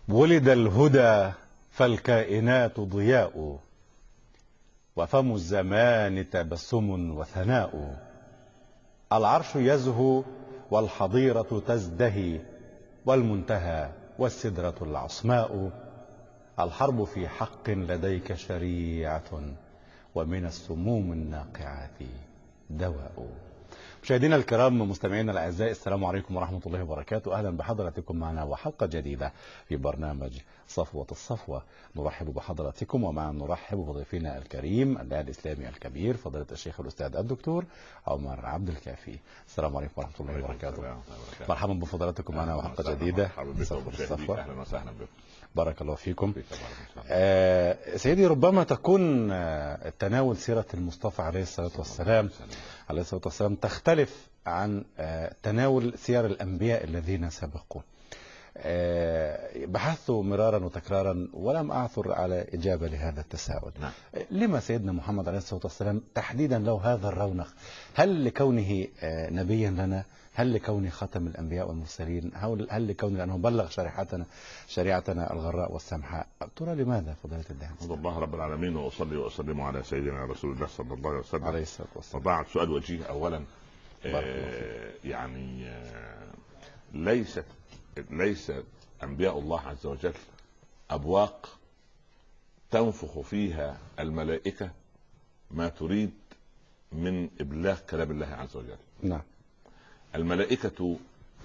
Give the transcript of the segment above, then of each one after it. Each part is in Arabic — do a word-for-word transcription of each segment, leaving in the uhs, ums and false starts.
ولد الهدى فالكائنات ضياء، وفم الزمان تبسم وثناء. العرش يزهو والحظيرة تزدهي، والمنتهى والسدرة العصماء. الحرب في حق لديك شريعة، ومن السموم الناقعات دواء. مشاهدينا الكرام، مستمعينا الاعزاء، السلام عليكم ورحمه الله وبركاته. اهلا بحضراتكم معنا وحلقه جديده في برنامج صفوه الصفوه. نرحب بحضراتكم ومعا نرحب بضيفنا الكريم الداعي الاسلامي الكبير فضيله الشيخ الاستاذ الدكتور عمر عبد الكافي. السلام عليكم ورحمه الله وبركاته. مرحبا بفضلاتكم معنا وحلقه جديده صفوه الصفوه. اهلا وسهلا بكم. بارك الله فيكم. آه سيدي، ربما تكون آه تناول سيرة المصطفى عليه الصلاة والسلام عليه الصلاة والسلام تختلف عن آه تناول سير الأنبياء الذين سبقوا. آه بحثت مرارا وتكرارا ولم أعثر على إجابة لهذا التساؤل. نعم. لما سيدنا محمد عليه الصلاة والسلام تحديدا له هذا الرونق؟ هل لكونه آه نبيا لنا؟ هل لكونه خاتم الأنبياء والمرسلين؟ هل لكونه لأنه بلغ شريعتنا شريعتنا الغراء والسمحاء؟ ترى لماذا فضيلة الداعي؟ الحمد لله رب العالمين، وأصلي وأسلم على سيدنا رسول الله صلى الله عليه وسلم عليه الصلاة والسلام. وبعد، سؤال وجيه. أولا آه يعني آه ليست ليس أنبياء الله عز وجل أبواق تنفخ فيها الملائكة ما تريد من إبلاغ كلام الله عز وجل. نعم. الملائكة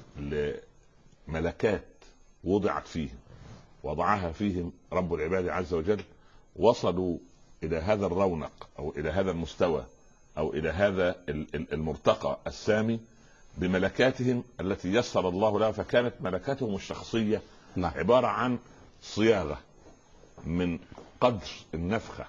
لملكات وضعت فيهم، وضعها فيهم رب العباد عز وجل، وصلوا إلى هذا الرونق أو إلى هذا المستوى أو إلى هذا المرتقى السامي بملكاتهم التي يسر الله لها. فكانت ملكاتهم الشخصية نعم. عبارة عن صياغة من قدر النفخة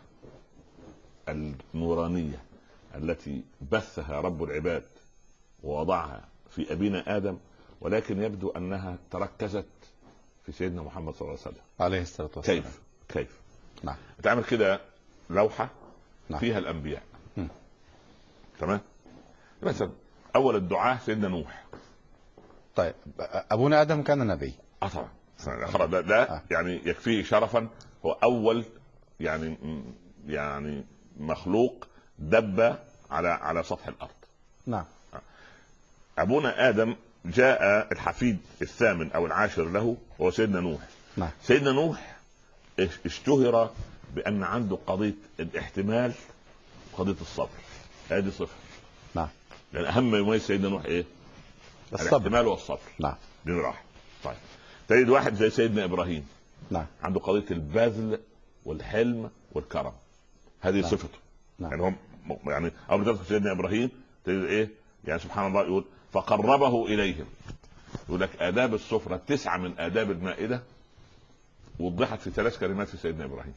النورانية التي بثها رب العباد ووضعها في أبينا آدم، ولكن يبدو أنها تركزت في سيدنا محمد صلى الله عليه وسلم عليه الصلاة والسلام. كيف كيف نعم. تعمل كده لوحة نعم. فيها الأنبياء. م. تمام. مثلا أول الدعاء سيدنا نوح. طيب، أبونا آدم كان نبي. اه طبعا. ده, ده آه. يعني يكفيه شرفا، هو أول يعني يعني مخلوق دب على على سطح الأرض. نعم. أبونا آدم جاء الحفيد الثامن أو العاشر له هو سيدنا نوح. نعم. سيدنا نوح اشتهر بأن عنده قضية الاحتمال وقضية الصبر. هذه صفة. نعم. لأن أهم ما يميز سيدنا نوح إيه؟ الصبر. الاحتمال والصبر. نعم. دي راح. طيب، تجد واحد زي سيدنا إبراهيم. نعم. عنده قضية البذل والحلم والكرم. هذه نعم. صفته. نعم. يعني هم يعني أول ما تذكر سيدنا إبراهيم تجد إيه؟ يعني سبحان الله يقول فقربه إليهم. يقول لك آداب السفرة تسعة من آداب المائدة وضحت في ثلاث كلمات في سيدنا إبراهيم.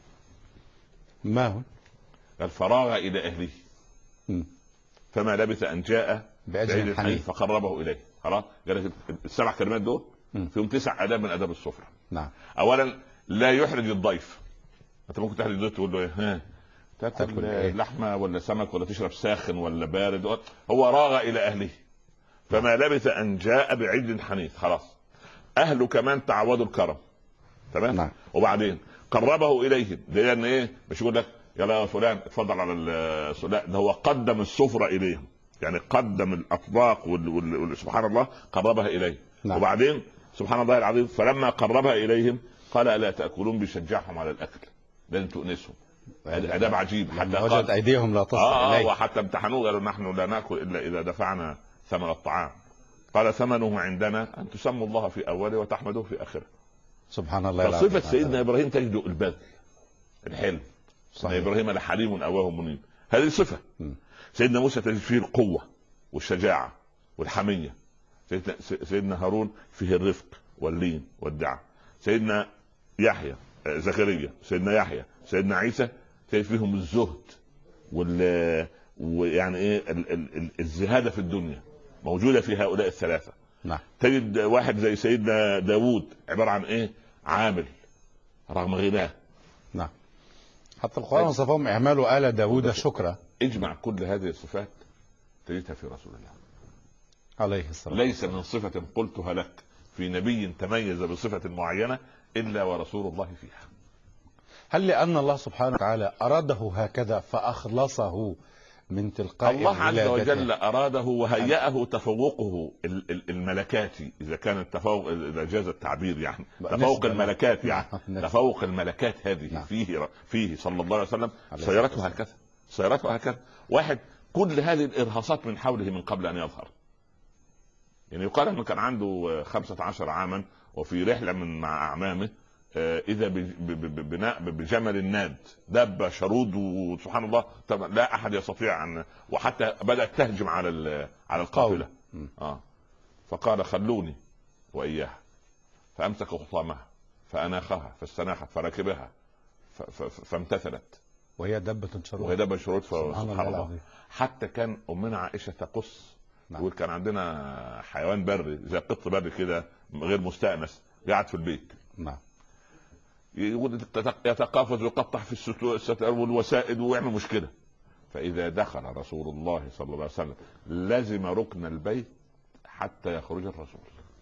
ما هو؟ الفراغ إلى أهله. م. فما لبث أن جاء بأجل حنيف فقربه إليه. خلاص، قال السبع كلمات دول م. فيهم تسع آداب من آداب السفرة. نعم. أولا لا يحرج الضيف. أنت ممكن تحرج الضيف تقول له إيه؟ ها تاكل إيه؟ لحمة ولا سمك ولا تشرب ساخن ولا بارد؟ هو راغ إلى أهله. فما لبث أن جاء بعجل حنيف. خلاص، أهله كمان تعودوا الكرم. تمام. نعم. وبعدين قربه إليهم، لأن إيه؟ مش يقول لك يلا يا فلان اتفضل على لا، ده هو قدم السفرة إليهم، يعني قدم الأطباق وال... وال... سبحان الله قربها إليه. نعم. وبعدين سبحان الله العظيم فلما قربها إليهم قال ألا تأكلون، بيشجعهم على الأكل لأن تؤنسهم. أداب عجيب. حتى وجد أيديهم لا تصل آه إليه. وحتى امتحنوه قالوا نحن لا نأكل إلا إذا دفعنا ثمن الطعام. قال ثمنه عندنا أن تسموا الله في أوله وتحمدوه في آخره. سبحان الله. فصفة سيدنا إبراهيم تجد البذل الحلم. صحيح. إبراهيم لحليم أواه منيب. هذه صفة. م. سيدنا موسى تجد فيه القوة والشجاعة والحمية. سيدنا, سيدنا هارون فيه الرفق واللين والدعاء. سيدنا يحيى زكريا سيدنا يحيى سيدنا عيسى تجد فيهم الزهد وال ويعني ايه ال... ال... الزهادة في الدنيا موجودة في هؤلاء الثلاثة. نعم. تجد واحد زي سيدنا داود عبارة عن ايه؟ عامل رغم غناه. نعم. حتى القرآن وصفهم اعمال آل داود شكرا. اجمع كل هذه الصفات تجدها في رسول الله عليه الصلاة ليس من صفة قلتها لك في نبي تميز بصفة معينة إلا ورسول الله فيها. هل لأن الله سبحانه وتعالى أراده هكذا فأخلصه من تلقاء الله عز ولادته؟ وجل أراده وهيأه تفوقه ال- ال- الملكاتي، إذا كان التفوق، إذا جاز التعبير يعني تفوق الملكات، يعني تفوق الملكات هذه نعم. فيه فيه صلى الله عليه وسلم سيرته هكذا، سيرته هكذا. واحد كل هذه الإرهاصات من حوله من قبل أن يظهر، يعني يقال أنه كان عنده خمسة عشر عاما وفي رحلة من مع أعمامه إذا ببناء بجمل الناد دابة شرود، وسبحان الله لا أحد يستطيع أن، وحتى بدأت تهجم على على القافلة. آه. فقال خلوني وإياها، فأمسك خطامها فأناخها فاستناخت فركبها فامتثلت، وهي دابة شرود، وهي دابة شرود. سبحان الله, الله. حتى كان أمنا عائشة تقص نعم. وكان عندنا حيوان بري زي قط بري كده غير مستأنس قاعد في البيت نعم، يتقافز ويقطع في الستور والوسائد ويعمل مشكلة. فإذا دخل رسول الله صلى الله عليه وسلم لزم ركن البيت حتى يخرج الرسول.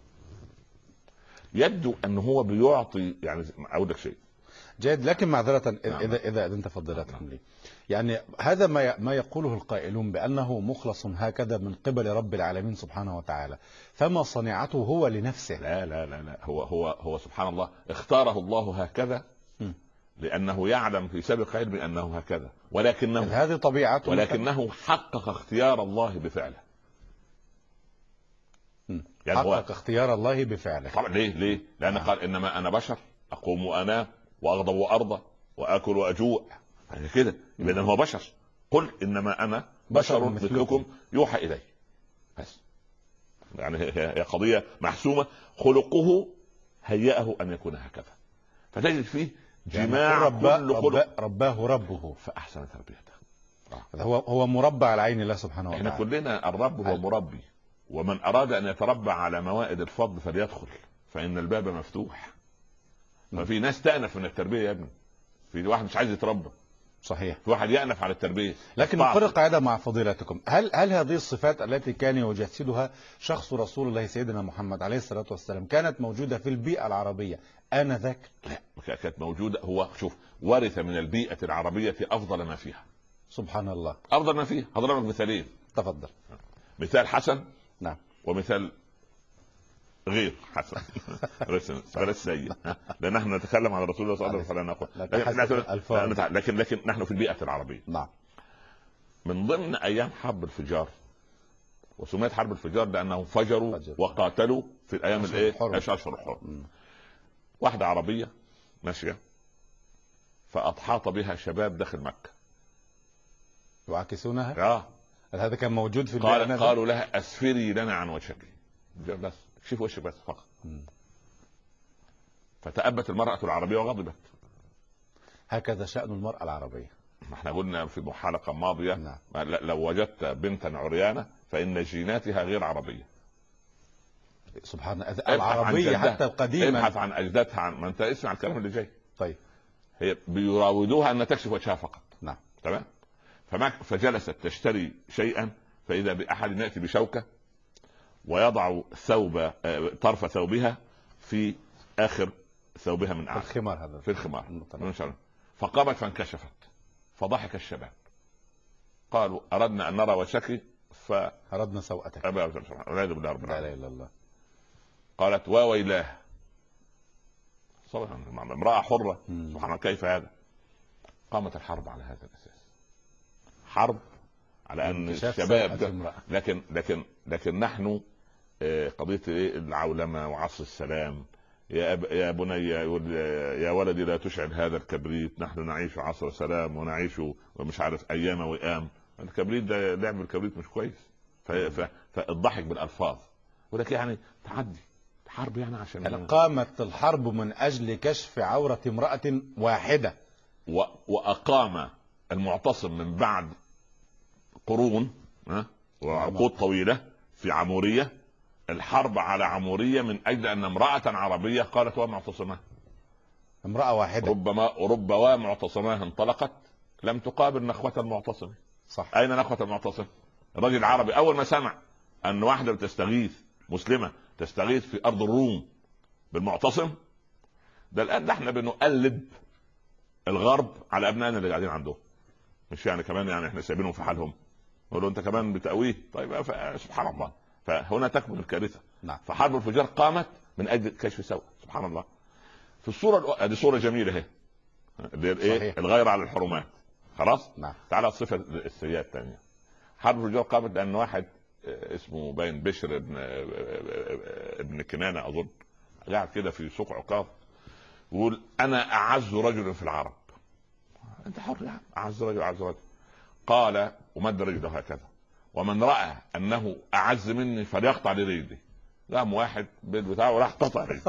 يبدو أنه هو بيعطي، يعني أقول لك شيء جيد، لكن معذرة نعم. إذا إذا أنت فضلتكم لي، يعني هذا ما ما يقوله القائلون بأنه مخلص هكذا من قبل رب العالمين سبحانه وتعالى، فما صنيعته هو لنفسه؟ لا لا لا لا هو هو هو سبحان الله اختاره الله هكذا م. لأنه يعلم في سابق علم أنه هكذا، ولكنه هذه طبيعته، ولكنه حقق اختيار الله بفعله. يعني حقق هو اختيار الله بفعله. طبعا ليه ليه لأن آه. قال إنما أنا بشر أقوم وأنام وأغضب وأرضى وآكل وأجوع، يعني كده يبقى هو بشر. قل إنما أنا بشر مثلكم يوحى إلي، بس يعني هي قضية محسومة، خلقه هيأه أن يكون هكذا. فتجد فيه جماع يعني كل خلق رباه ربه فأحسن تربيته. آه. هو هو مربى على عين الله سبحانه وتعالى. احنا كلنا الرب هو مربي، ومن أراد أن يتربى على موائد الفضل فليدخل فإن الباب مفتوح. ففي ناس تأنف من التربية يا ابني، في واحد مش عايز يتربى، صحيح، في واحد يأنف على التربية. لكن نقر قاعدة مع فضيلتكم، هل هل هذه الصفات التي كان يجسدها شخص رسول الله سيدنا محمد عليه الصلاة والسلام كانت موجودة في البيئة العربية آنذاك؟ لا، كانت موجودة. هو شوف ورث من البيئة العربية أفضل ما فيها. سبحان الله، أفضل ما فيها. هضرب لك مثالين. تفضل. مثال حسن نعم، ومثال غير حسن غير سيء، لأن نحن نتكلم عن رسول الله صلى الله عليه وسلم نقول لكن, لكن لكن نحن في البيئة العربية. نعم. من ضمن أيام حرب الفجار، وسميت حرب الفجار لأنهم فجروا فجر. وقاتلوا في الأيام الإيه أشهر الحرب. واحدة عربية ماشية فأحاط بها شباب داخل مكة يعاكسونها. آه. هذا كان موجود في قال قالوا لها أسفري لنا عن وجهك، بس شوف وشك بس فقط. مم. فتأبت المرأة العربية وغضبت. هكذا شأن المرأة العربية. احنا قلنا في حلقة ماضية نعم. لو وجدت بنتا عريانة فإن جيناتها غير عربية. سبحان الله، العربية حتى قديما. ابحث عن أجدادها، عن ما انت اسمع الكلام اللي جاي. طيب. هي بيراودوها أن تكشف وجهها فقط. نعم. تمام. فجلست تشتري شيئا فإذا بأحد يأتي بشوكة ويضع ثوب طرف ثوبها في آخر ثوبها من أعلى، في الخمار، هذا في الخمار. فقامت فانكشفت فضحك الشباب، قالوا أردنا أن نرى وجهك فأردنا سوءتك. والعياذ بالله رب العالمين. لا إله إلا الله. قالت وويلاه، امرأة حرة سبحان الله، كيف هذا؟ قامت الحرب على هذا الأساس، حرب على أن الشباب، لكن لكن لكن نحن قضية العولمة وعصر السلام، يا أب... يا بني يا ولدي لا تشعل هذا الكبريت، نحن نعيش عصر سلام ونعيش ومش عارف أيام وئام. الكبريت ده لعب الكبريت مش كويس. ف... ف... فالضحك بالألفاظ، ولكن يعني تعدي حرب يعني عشان يعني قامت الحرب من أجل كشف عورة امرأة واحدة. و... وأقام المعتصم من بعد قرون وعقود طويلة في عمورية الحرب على عمورية من أجل أن امرأة عربية قالت ومعتصماه، امرأة واحدة، ربما ربما معتصماه انطلقت لم تقابل نخوة المعتصم. صح. أين نخوة المعتصم؟ الرجل العربي أول ما سمع أن واحدة تستغيث مسلمة تستغيث في أرض الروم بالمعتصم ده. الان ده احنا بنقلب الغرب على ابنائنا اللي قاعدين عندهم، مش يعني كمان يعني احنا سايبينهم في حالهم، نقول له انت كمان بتقويه. طيب سبحان الله، فهنا تكمن الكارثه. نعم. فحرب الفجار قامت من اجل كشف سوء. سبحان الله. في الصوره دي صوره جميله اهي، اللي ايه؟ الغير على الحرمات. خلاص. نعم. تعالى الصفه السيئه الثانيه. حرب الفجار قامت لان واحد اسمه باين بشر ابن ابن كنانه اظن، قاعد كده في سوق عكاظ يقول انا اعز رجل في العرب. انت حر يعني، اعز رجل اعز رجل. قال ومد رجله هكذا، ومن راى انه اعز مني فليقطع لي رجلي. قام واحد بالبيت بتاعه وراح قطع رجله.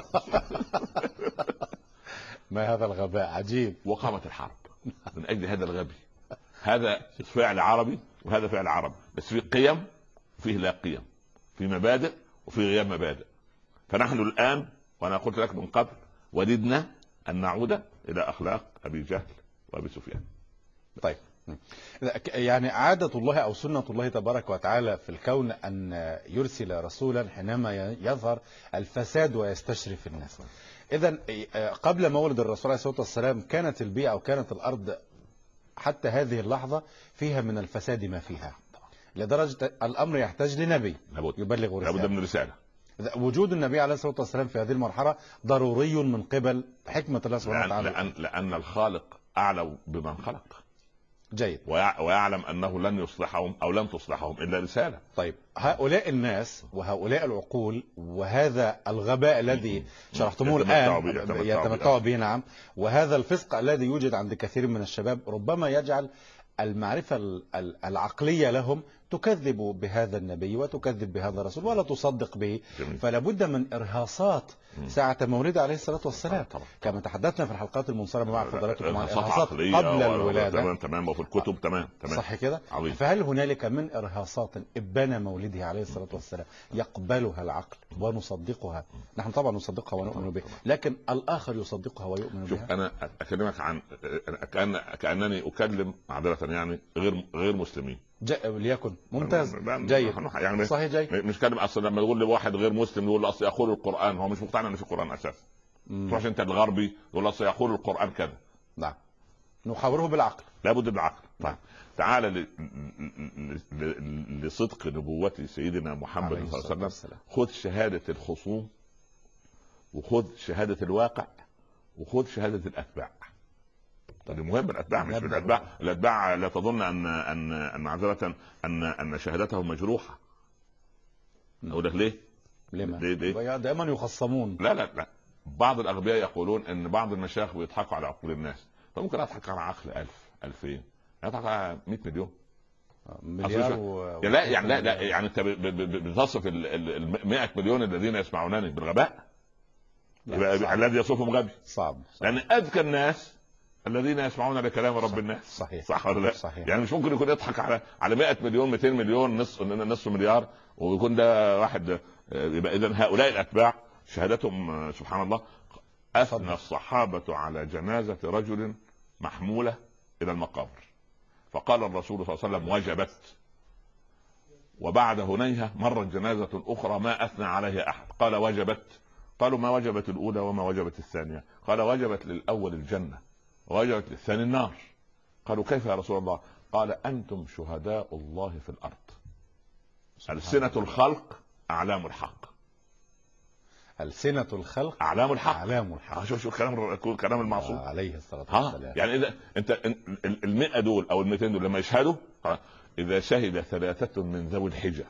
ما هذا الغباء عجيب. وقامت الحرب من اجل هذا الغبي. هذا فعل عربي وهذا فعل عربي، بس في قيم وفيه لا قيم، في مبادئ وفي غياب مبادئ. فنحن الان، وانا قلت لك من قبل، وددنا ان نعود الى اخلاق ابي جهل وابي سفيان. طيب، يعني عادة الله أو سنة الله تبارك وتعالى في الكون أن يرسل رسولا حينما يظهر الفساد ويستشرف الناس. إذن قبل مولد الرسول عليه الصلاة والسلام كانت البيئة أو كانت الأرض حتى هذه اللحظة فيها من الفساد ما فيها، لدرجة الأمر يحتاج لنبي يبلغ رسالة. لابد من رسالة. وجود النبي عليه الصلاة والسلام في هذه المرحلة ضروري من قبل حكمة الله سبحانه وتعالى. لأن, لأن الخالق أعلم بمن خلق. جيد. ويعلم أنه لن يصلحهم أو لن تصلحهم إلا رسالة. طيب، هؤلاء الناس وهؤلاء العقول وهذا الغباء الذي شرحتموه الآن يتمتعوا به، نعم، وهذا الفسق الذي يوجد عند كثير من الشباب ربما يجعل المعرفة العقلية لهم تكذب بهذا النبي وتكذب بهذا الرسول ولا تصدق به. جميل. فلا بد من إرهاصات ساعة مولده عليه الصلاة والسلام، طبعا. كما تحدثنا في الحلقات المنصرمة مع فضلاتكم عن إرهاصات قبل الولادة. تمام تمام، وفي الكتب. تمام تمام، صح كده. عظيم. فهل هنالك من إرهاصات إبان مولده عليه الصلاة والسلام يقبلها العقل ونصدقها؟ نحن طبعا نصدقها ونؤمن بها، لكن الآخر يصدقها ويؤمن شوف بها. أنا أكلمك عن كأن كأنني أكلم معذرة يعني غير غير مسلمين. ليكن ممتاز، جيد، يعني صحيح، جيد. مش كلام اصلا لما تقول لواحد غير مسلم يقول له اصل يقول القران، هو مش مقتنع ان في قران اساسا. تروح انت الغربي يقول له اصل يقول القران كذا. نعم، نحاوره بالعقل. لابد بالعقل. طيب تعال ل... ل... لصدق نبوة سيدنا محمد صلى الله عليه وسلم. خذ شهادة الخصوم وخذ شهادة الواقع وخذ شهادة الاتباع. طيب مهم الاتباع، مش الاتباع الاتباع لا تظن ان ان ان معذره ان ان شهادتهم مجروحه. اقول لك ليه؟ لما؟ ليه ليه؟ دائما يخصمون. لا لا لا، بعض الاغبياء يقولون ان بعض المشايخ بيضحكوا على عقول الناس، فممكن اضحك على عقل ألف ألفين، اضحك على مئة مليون مليار و... يعني لا يعني لا, لا يعني انت بتصف ال مئة مليون الذين يسمعونني بالغباء، الذي يصفهم غبي صعب, صعب. لان اذكى الناس الذين يسمعون لكلام رب الناس. صحيح. صح ولا لا؟ صحيح. يعني مش ممكن يكون يضحك على على مئة مليون مئتين مليون نصف نصف مليار ويكون ده واحد. يبقى اذا هؤلاء الاتباع شهادتهم سبحان الله. اثنى الصحابه على جنازه رجل محموله الى المقابر فقال الرسول صلى الله عليه وسلم وجبت. وبعد هنيهه مرت جنازه اخرى ما اثنى عليها احد قال وجبت. قالوا ما وجبت الاولى وما وجبت الثانيه؟ قال وجبت للاول الجنه ووجبت للثاني النار. قالوا كيف يا رسول الله؟ قال أنتم شهداء الله في الأرض، ألسنة الخلق أعلام الحق. ألسنة الخلق أعلام الحق. أعلام الحق. شوف شوف كلام كلام المعصوم عليه الصلاة والسلام. يعني إذا أنت المئة دول أو المئتين دول لما يشهدوا، إذا شهد ثلاثة من ذوي الحجة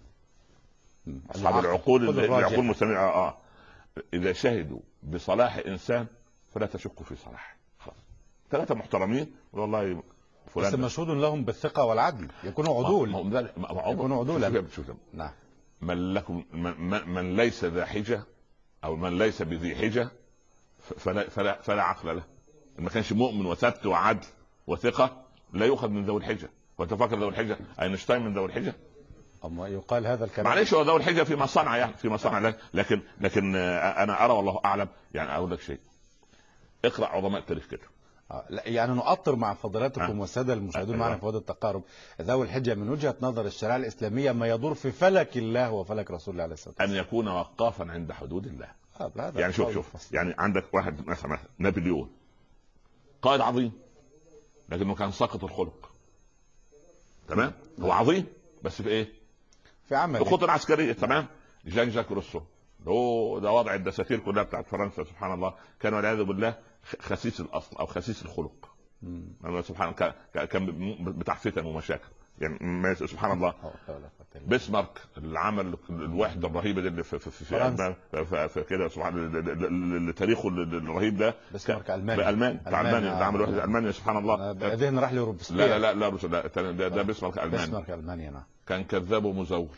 أصحاب العقول العقول المستمعة آه إذا شهدوا بصلاح إنسان فلا تشك في صلاحه. ثلاثة محترمين والله فلان بس مشهود لهم بالثقة والعدل، يكونوا عدول. يكونوا عدولا. نعم. من لكم من, من ليس ذا حجة أو من ليس بذي حجة فلا فلا فلا عقل له. ما كانش مؤمن وثبت وعدل وثقة لا يؤخذ من ذوي الحجة. وتفكر ذوي الحجة أينشتاين من ذوي الحجة؟ أما يقال هذا الكلام معلش هو ذوي الحجة فيما صنع يعني فيما صنع لكن لكن أنا أرى والله أعلم. يعني أقول لك شيء، اقرأ عظماء التاريخ كده. يعني نؤطر مع فضلاتكم والساده المشاهدون معنا في هذا التقارب. ذوي الحجه من وجهه نظر الشريعه الاسلاميه ما يدور في فلك الله وفلك رسول الله عليه الصلاه والسلام. ان يكون وقافا عند حدود الله. طب هذا يعني شوف قول شوف فصل. يعني عندك واحد مثلا نابليون، قائد عظيم لكنه كان ساقط الخلق. تمام. هو عظيم بس في ايه؟ في عمل في الخطة العسكرية. تمام. جاك جاك روسو هو ده وضع الدساتير كلها بتاعت فرنسا سبحان الله، كان والعياذ بالله خسيس الاصل او خسيس الخلق. مم. سبحان الله كان بتاع فتن ومشاكل يعني سبحان الله. بسمارك اللي عمل الوحده الرهيبه دي اللي في في في, في, في, في كده سبحان الله تاريخه الرهيب ده. بسمارك المانيا المانيا بتاع المانيا اللي عمل وحده المانيا سبحان الله. بعدين راح لروبسبير. لا لا لا لا ده, ده بسمارك المانيا. بسمارك المانيا نعم. كان كذاب ومزور.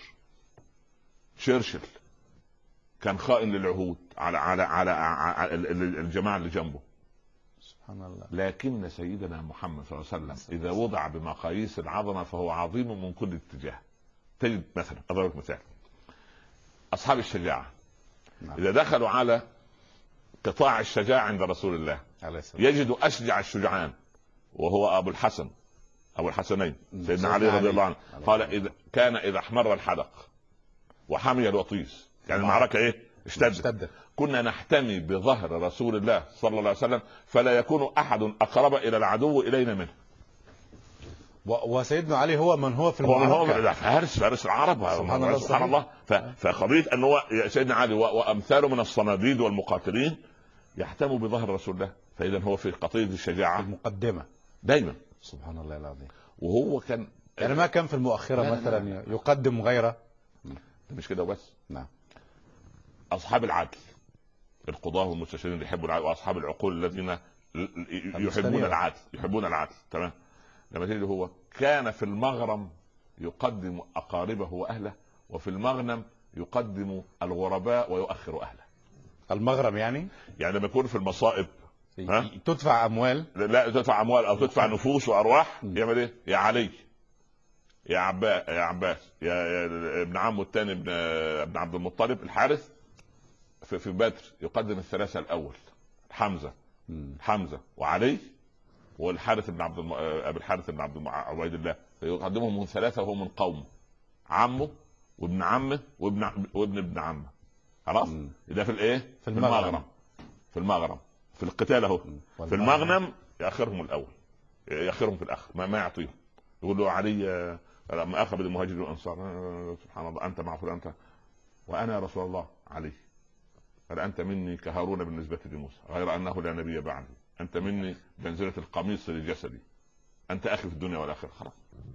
شرشل كان خائن للعهود على على على, على الجماعه اللي جنبه. سبحان الله. لكن سيدنا محمد صلى الله عليه وسلم اذا وضع بمقاييس العظمه فهو عظيم من كل اتجاه. تجد مثلا اضربك مثال اصحاب الشجاعه. نعم. اذا دخلوا على قطاع الشجاعه عند رسول الله يجدوا اشجع الشجعان وهو ابو الحسن ابو الحسنين سيدنا علي رضي الله عنه. قال اذا كان اذا احمر الحدق وحمي الوطيس يعني المعركه ايه اشتدت، كنا نحتمي بظهر رسول الله صلى الله عليه وسلم فلا يكون احد اقرب الى العدو الينا منه. وسيدنا علي هو من هو في المعركه، هو فارس فارس العرب سبحان الله, سبحان الله. فقضيه ان هو سيدنا علي وامثاله من الصناديد والمقاتلين يحتموا بظهر رسول الله، فاذا هو في قضيه الشجاعه المقدمه دايما. سبحان الله العظيم. وهو كان يعني ما كان في المؤخره لا مثلا لا لا. يقدم غيره. مش كده بس. نعم. اصحاب العدل القضاه والمستشارين اللي يحبوا العدل واصحاب العقول الذين يحبون العدل يحبون العدل. تمام. لما تيجي هو كان في المغرم يقدم اقاربه واهله وفي المغنم يقدم الغرباء ويؤخر اهله. المغرم يعني يعني لما يكون في المصائب ها؟ تدفع اموال لا تدفع اموال او تدفع نفوس وارواح يعمل ايه؟ يا علي يا عباس يا عباس يا, يا ابن عمه الثاني ابن ابن عبد المطلب الحارث في, في بدر يقدم الثلاثه الاول حمزه م. حمزه وعلي والحارث بن عبد الم... ابي الحارث بن عبد عبيد الله يقدمهم من ثلاثه وهو من قومه عمه وابن عمه وابن وابن ابن عمه. خلاص ده في الايه؟ في المغرم. في المغرم في القتال اهو. في المغنم ياخرهم الاول ياخرهم في الاخر ما, ما يعطيهم. يقول له علي لما اخذ المهاجرين والانصار سبحان الله انت مع فلان انت وانا يا رسول الله علي قال انت مني كهارون بالنسبه لموسى غير انه لا نبي بعدي انت مني بمنزله القميص لجسدي انت اخي في الدنيا والاخره. خلاص.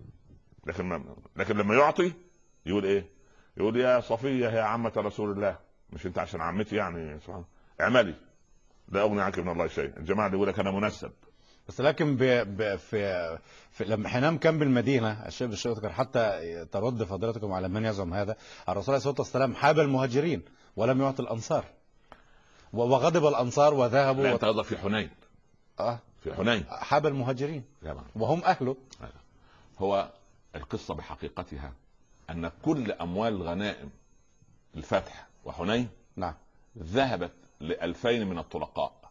لكن ما... لكن لما يعطي يقول ايه؟ يقول يا صفيه يا عمه رسول الله مش انت عشان عمتي يعني سبحان اعملي لا اغني عنك من الله شيء. الجماعه اللي يقول لك انا منسب بس لكن ب... ب... في... في لما حينام كان بالمدينه الشيخ الشيخ ذكر حتى ترد فضيلتكم على من يزعم هذا الرسول عليه الصلاه والسلام حاب المهاجرين ولم يعطي الانصار وغضب الانصار وذهبوا لا انت في حنين. اه في حنين حاب المهاجرين جمع. وهم اهله. هو القصه بحقيقتها ان كل اموال الغنائم الفتح وحنين نعم ذهبت لألفين من الطلقاء.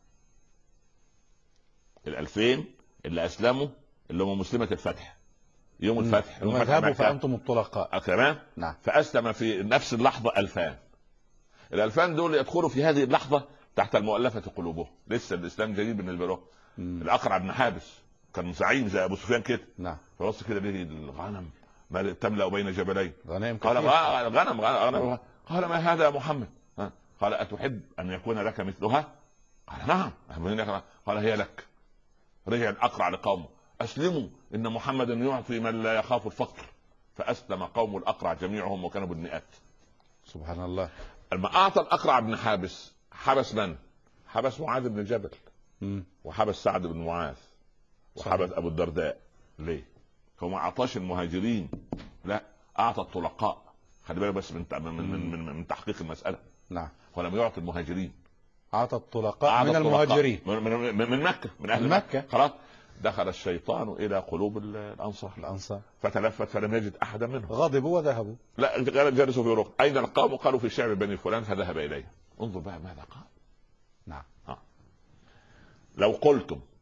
الألفين اللي أسلموا اللي هم مسلمة الفتح يوم الفتح يوم ذهبوا فأنتم الطلقاء. تمام. نعم. فأسلم في نفس اللحظة ألفان. الألفان دول يدخلوا في هذه اللحظة تحت المؤلفة قلوبهم لسه الإسلام جديد بالنسبة له. الأقرع بن حابس كان زعيم زي أبو سفيان كده. نعم. فبص كده ليه الغنم ما تملأ بين جبلين غنائم قال غنم غنم قال ما هذا يا محمد؟ قال أتحب أن يكون لك مثلها؟ قال نعم. قال هي لك. رجع الأقرع لقومه أسلموا إن محمدا يعطي من لا يخاف الفقر. فأسلم قوم الأقرع جميعهم وكانوا بالمئات. سبحان الله. لما أعطى الأقرع بن حابس حبس من؟ حبس معاذ بن جبل م. وحبس سعد بن معاذ وحبس أبو الدرداء. ليه؟ هو ما أعطاش المهاجرين لا أعطى الطلقاء. خلي بالك بس من من, من, من, من تحقيق المسألة. نعم. ولم يعطي المهاجرين. أعطى الطلقاء من المهاجرين من, من, من مكة من أهل مكة. مكة. خلاص. دخل الشيطان إلى قلوب الأنصار الأنصار فتلفت فلم يجد أحدا منهم. غضبوا وذهبوا. لا جلسوا في ركن. أين القوم؟ قالوا في شعب بني فلان فذهب إليه. انظر بقى ماذا قال. نعم. ها. لو قلتم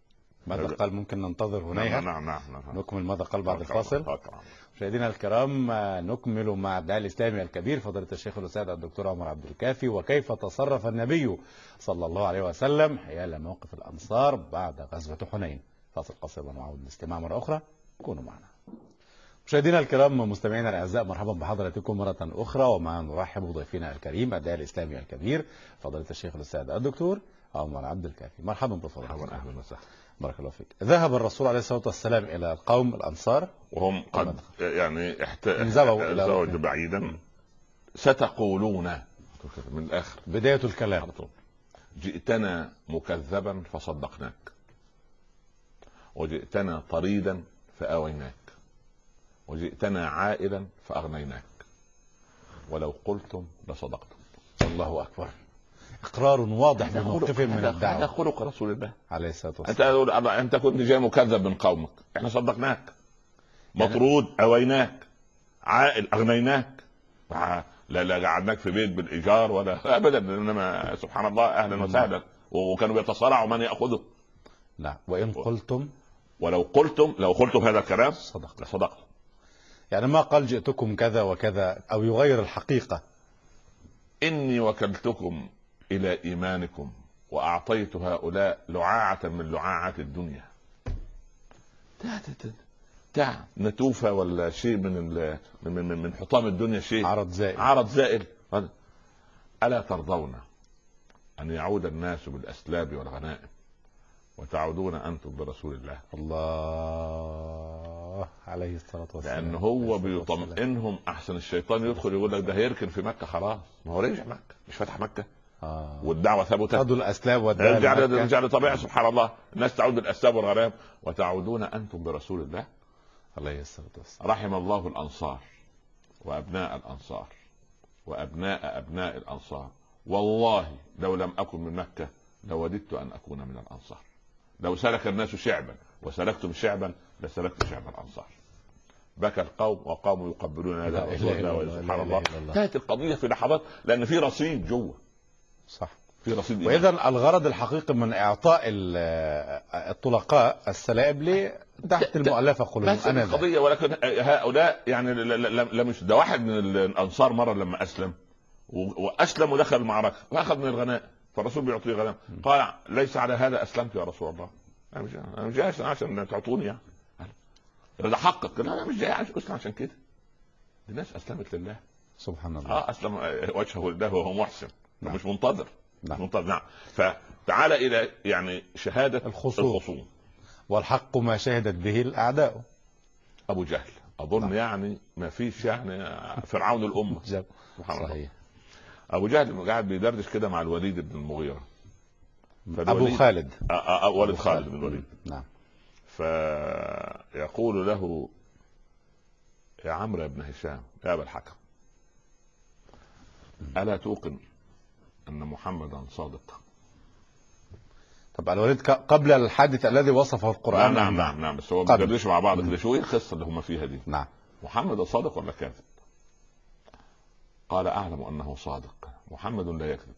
ماذا قال؟ ممكن ننتظر هنيها. نعم نعم نعم. نكمل ماذا قال بعد الفاصل. مشاهدينا الكرام، نكمل مع الداعي الإسلامي الكبير فضيلة الشيخ الأستاذ الدكتور عمر عبد الكافي، وكيف تصرف النبي صلى الله عليه وسلم حيال موقف الأنصار بعد غزوة حنين. فاصل قصير ونعود الاستماع مرة أخرى، كونوا معنا. مشاهدينا الكرام، مستمعينا الأعزاء، مرحبا بحضراتكم مرة أخرى، ومع نرحب بضيفنا الكريم الداعي الإسلامي الكبير فضيلة الشيخ الأستاذ الدكتور عمر عبد الكافي. مرحبا بفضيلة. أهلا وسهلا. بارك الله فيك. ذهب الرسول عليه الصلاة والسلام إلى القوم الأنصار وهم قد يعني انزووا بعيدا. ستقولون من الآخر بداية الكلام: جئتنا مكذبا فصدقناك، وجئتنا طريدا فآويناك، وجئتنا عائلا فأغنيناك، ولو قلتم لصدقتم. الله أكبر. إقرار واضح بموقف من الدعوة. هذا خلق رسول الله عليه الصلاة والسلام. أنت أنت كنت جاي مكذب من قومك، إحنا صدقناك. مطرود أويناك، عائل أغنيناك. لا لا قعدناك في بيت بالإيجار ولا أبدا، إنما سبحان الله أهلا وسهلا، وكانوا بيتصارعوا من يأخذه. لا، وإن قلتم ولو قلتم لو قلتم هذا الكلام صدقت لصدقتم. يعني ما قال جئتكم كذا وكذا أو يغير الحقيقة. إني وكلتكم إلى إيمانكم وأعطيت هؤلاء لعاعة من لعاعات الدنيا. تع تع نتوفة ولا شيء من من من, من حطام الدنيا، شيء عرض زائل. عرض زائل. ألا ترضون أن يعود الناس بالأسلاب والغنائم وتعودون أنتم برسول الله؟ الله عليه الصلاة والسلام. لأن هو بيطمئنهم. أحسن الشيطان يدخل يقول لك ده هيركن في مكة، خلاص ما هو رجع مكة، مش فتح مكة. آه. والدعوة ثبتت، خدوا الأسلاب رجع لطبيعة. سبحان الله، الناس تعود بالأسلاب والغنائم وتعودون أنتم برسول الله عليه الصلاة والسلام. رحم الله الأنصار وأبناء الأنصار وأبناء أبناء الأنصار. والله لو لم أكن من مكة لوددت أن أكون من الأنصار. لو سلك الناس شعبا وسلكتم شعبا لسلكت شعب الأنصار. بكى القوم وقاموا يقبلون هذا الرسول. سبحان الله، انتهت القضية في لحظات، لأن في رصيد جوه. صح، في رصيد. وإذا الغرض الحقيقي من إعطاء الطلقاء السلائب لتحت المؤلفة قلوبهم. أنا القضية، ولكن هؤلاء يعني لم يش ده واحد من الأنصار مرة لما أسلم وأسلم ودخل المعركة وأخذ من الغنائم، فالرسول بيعطيه غنائم، قال ليس على هذا أسلمت يا رسول الله، أنا مش أنا مش جاي عشان تعطوني يعني. ده حقك. لا أنا مش جاي عشان أسلم عشان كده. الناس أسلمت لله. سبحان الله. آه أسلم وجهه لله وهو محسن. نعم. مش منتظر. نعم. منتظر. نعم. فتعال إلى يعني شهادة الخصوم. الخصوم والحق ما شهدت به الأعداء. أبو جهل أظن. نعم. يعني ما فيش يعني فرعون الأمة. سبحان الله. أبو جهل قاعد بيدردش كده مع الوليد بن المغيرة. أبو خالد. ولد خالد بن الوليد. نعم. فيقول له يا عمرو بن هشام يا أبا الحكم، ألا توقن أن محمدا صادق؟ طب الوليد قبل الحادث الذي وصفه القرآن. نعم نعم نعم. بس هو بيدردش مع بعض كده. شو ايه القصة اللي هم فيها دي؟ نعم. محمد صادق ولا كاذب؟ قال أعلم أنه صادق. محمد لا يكذب،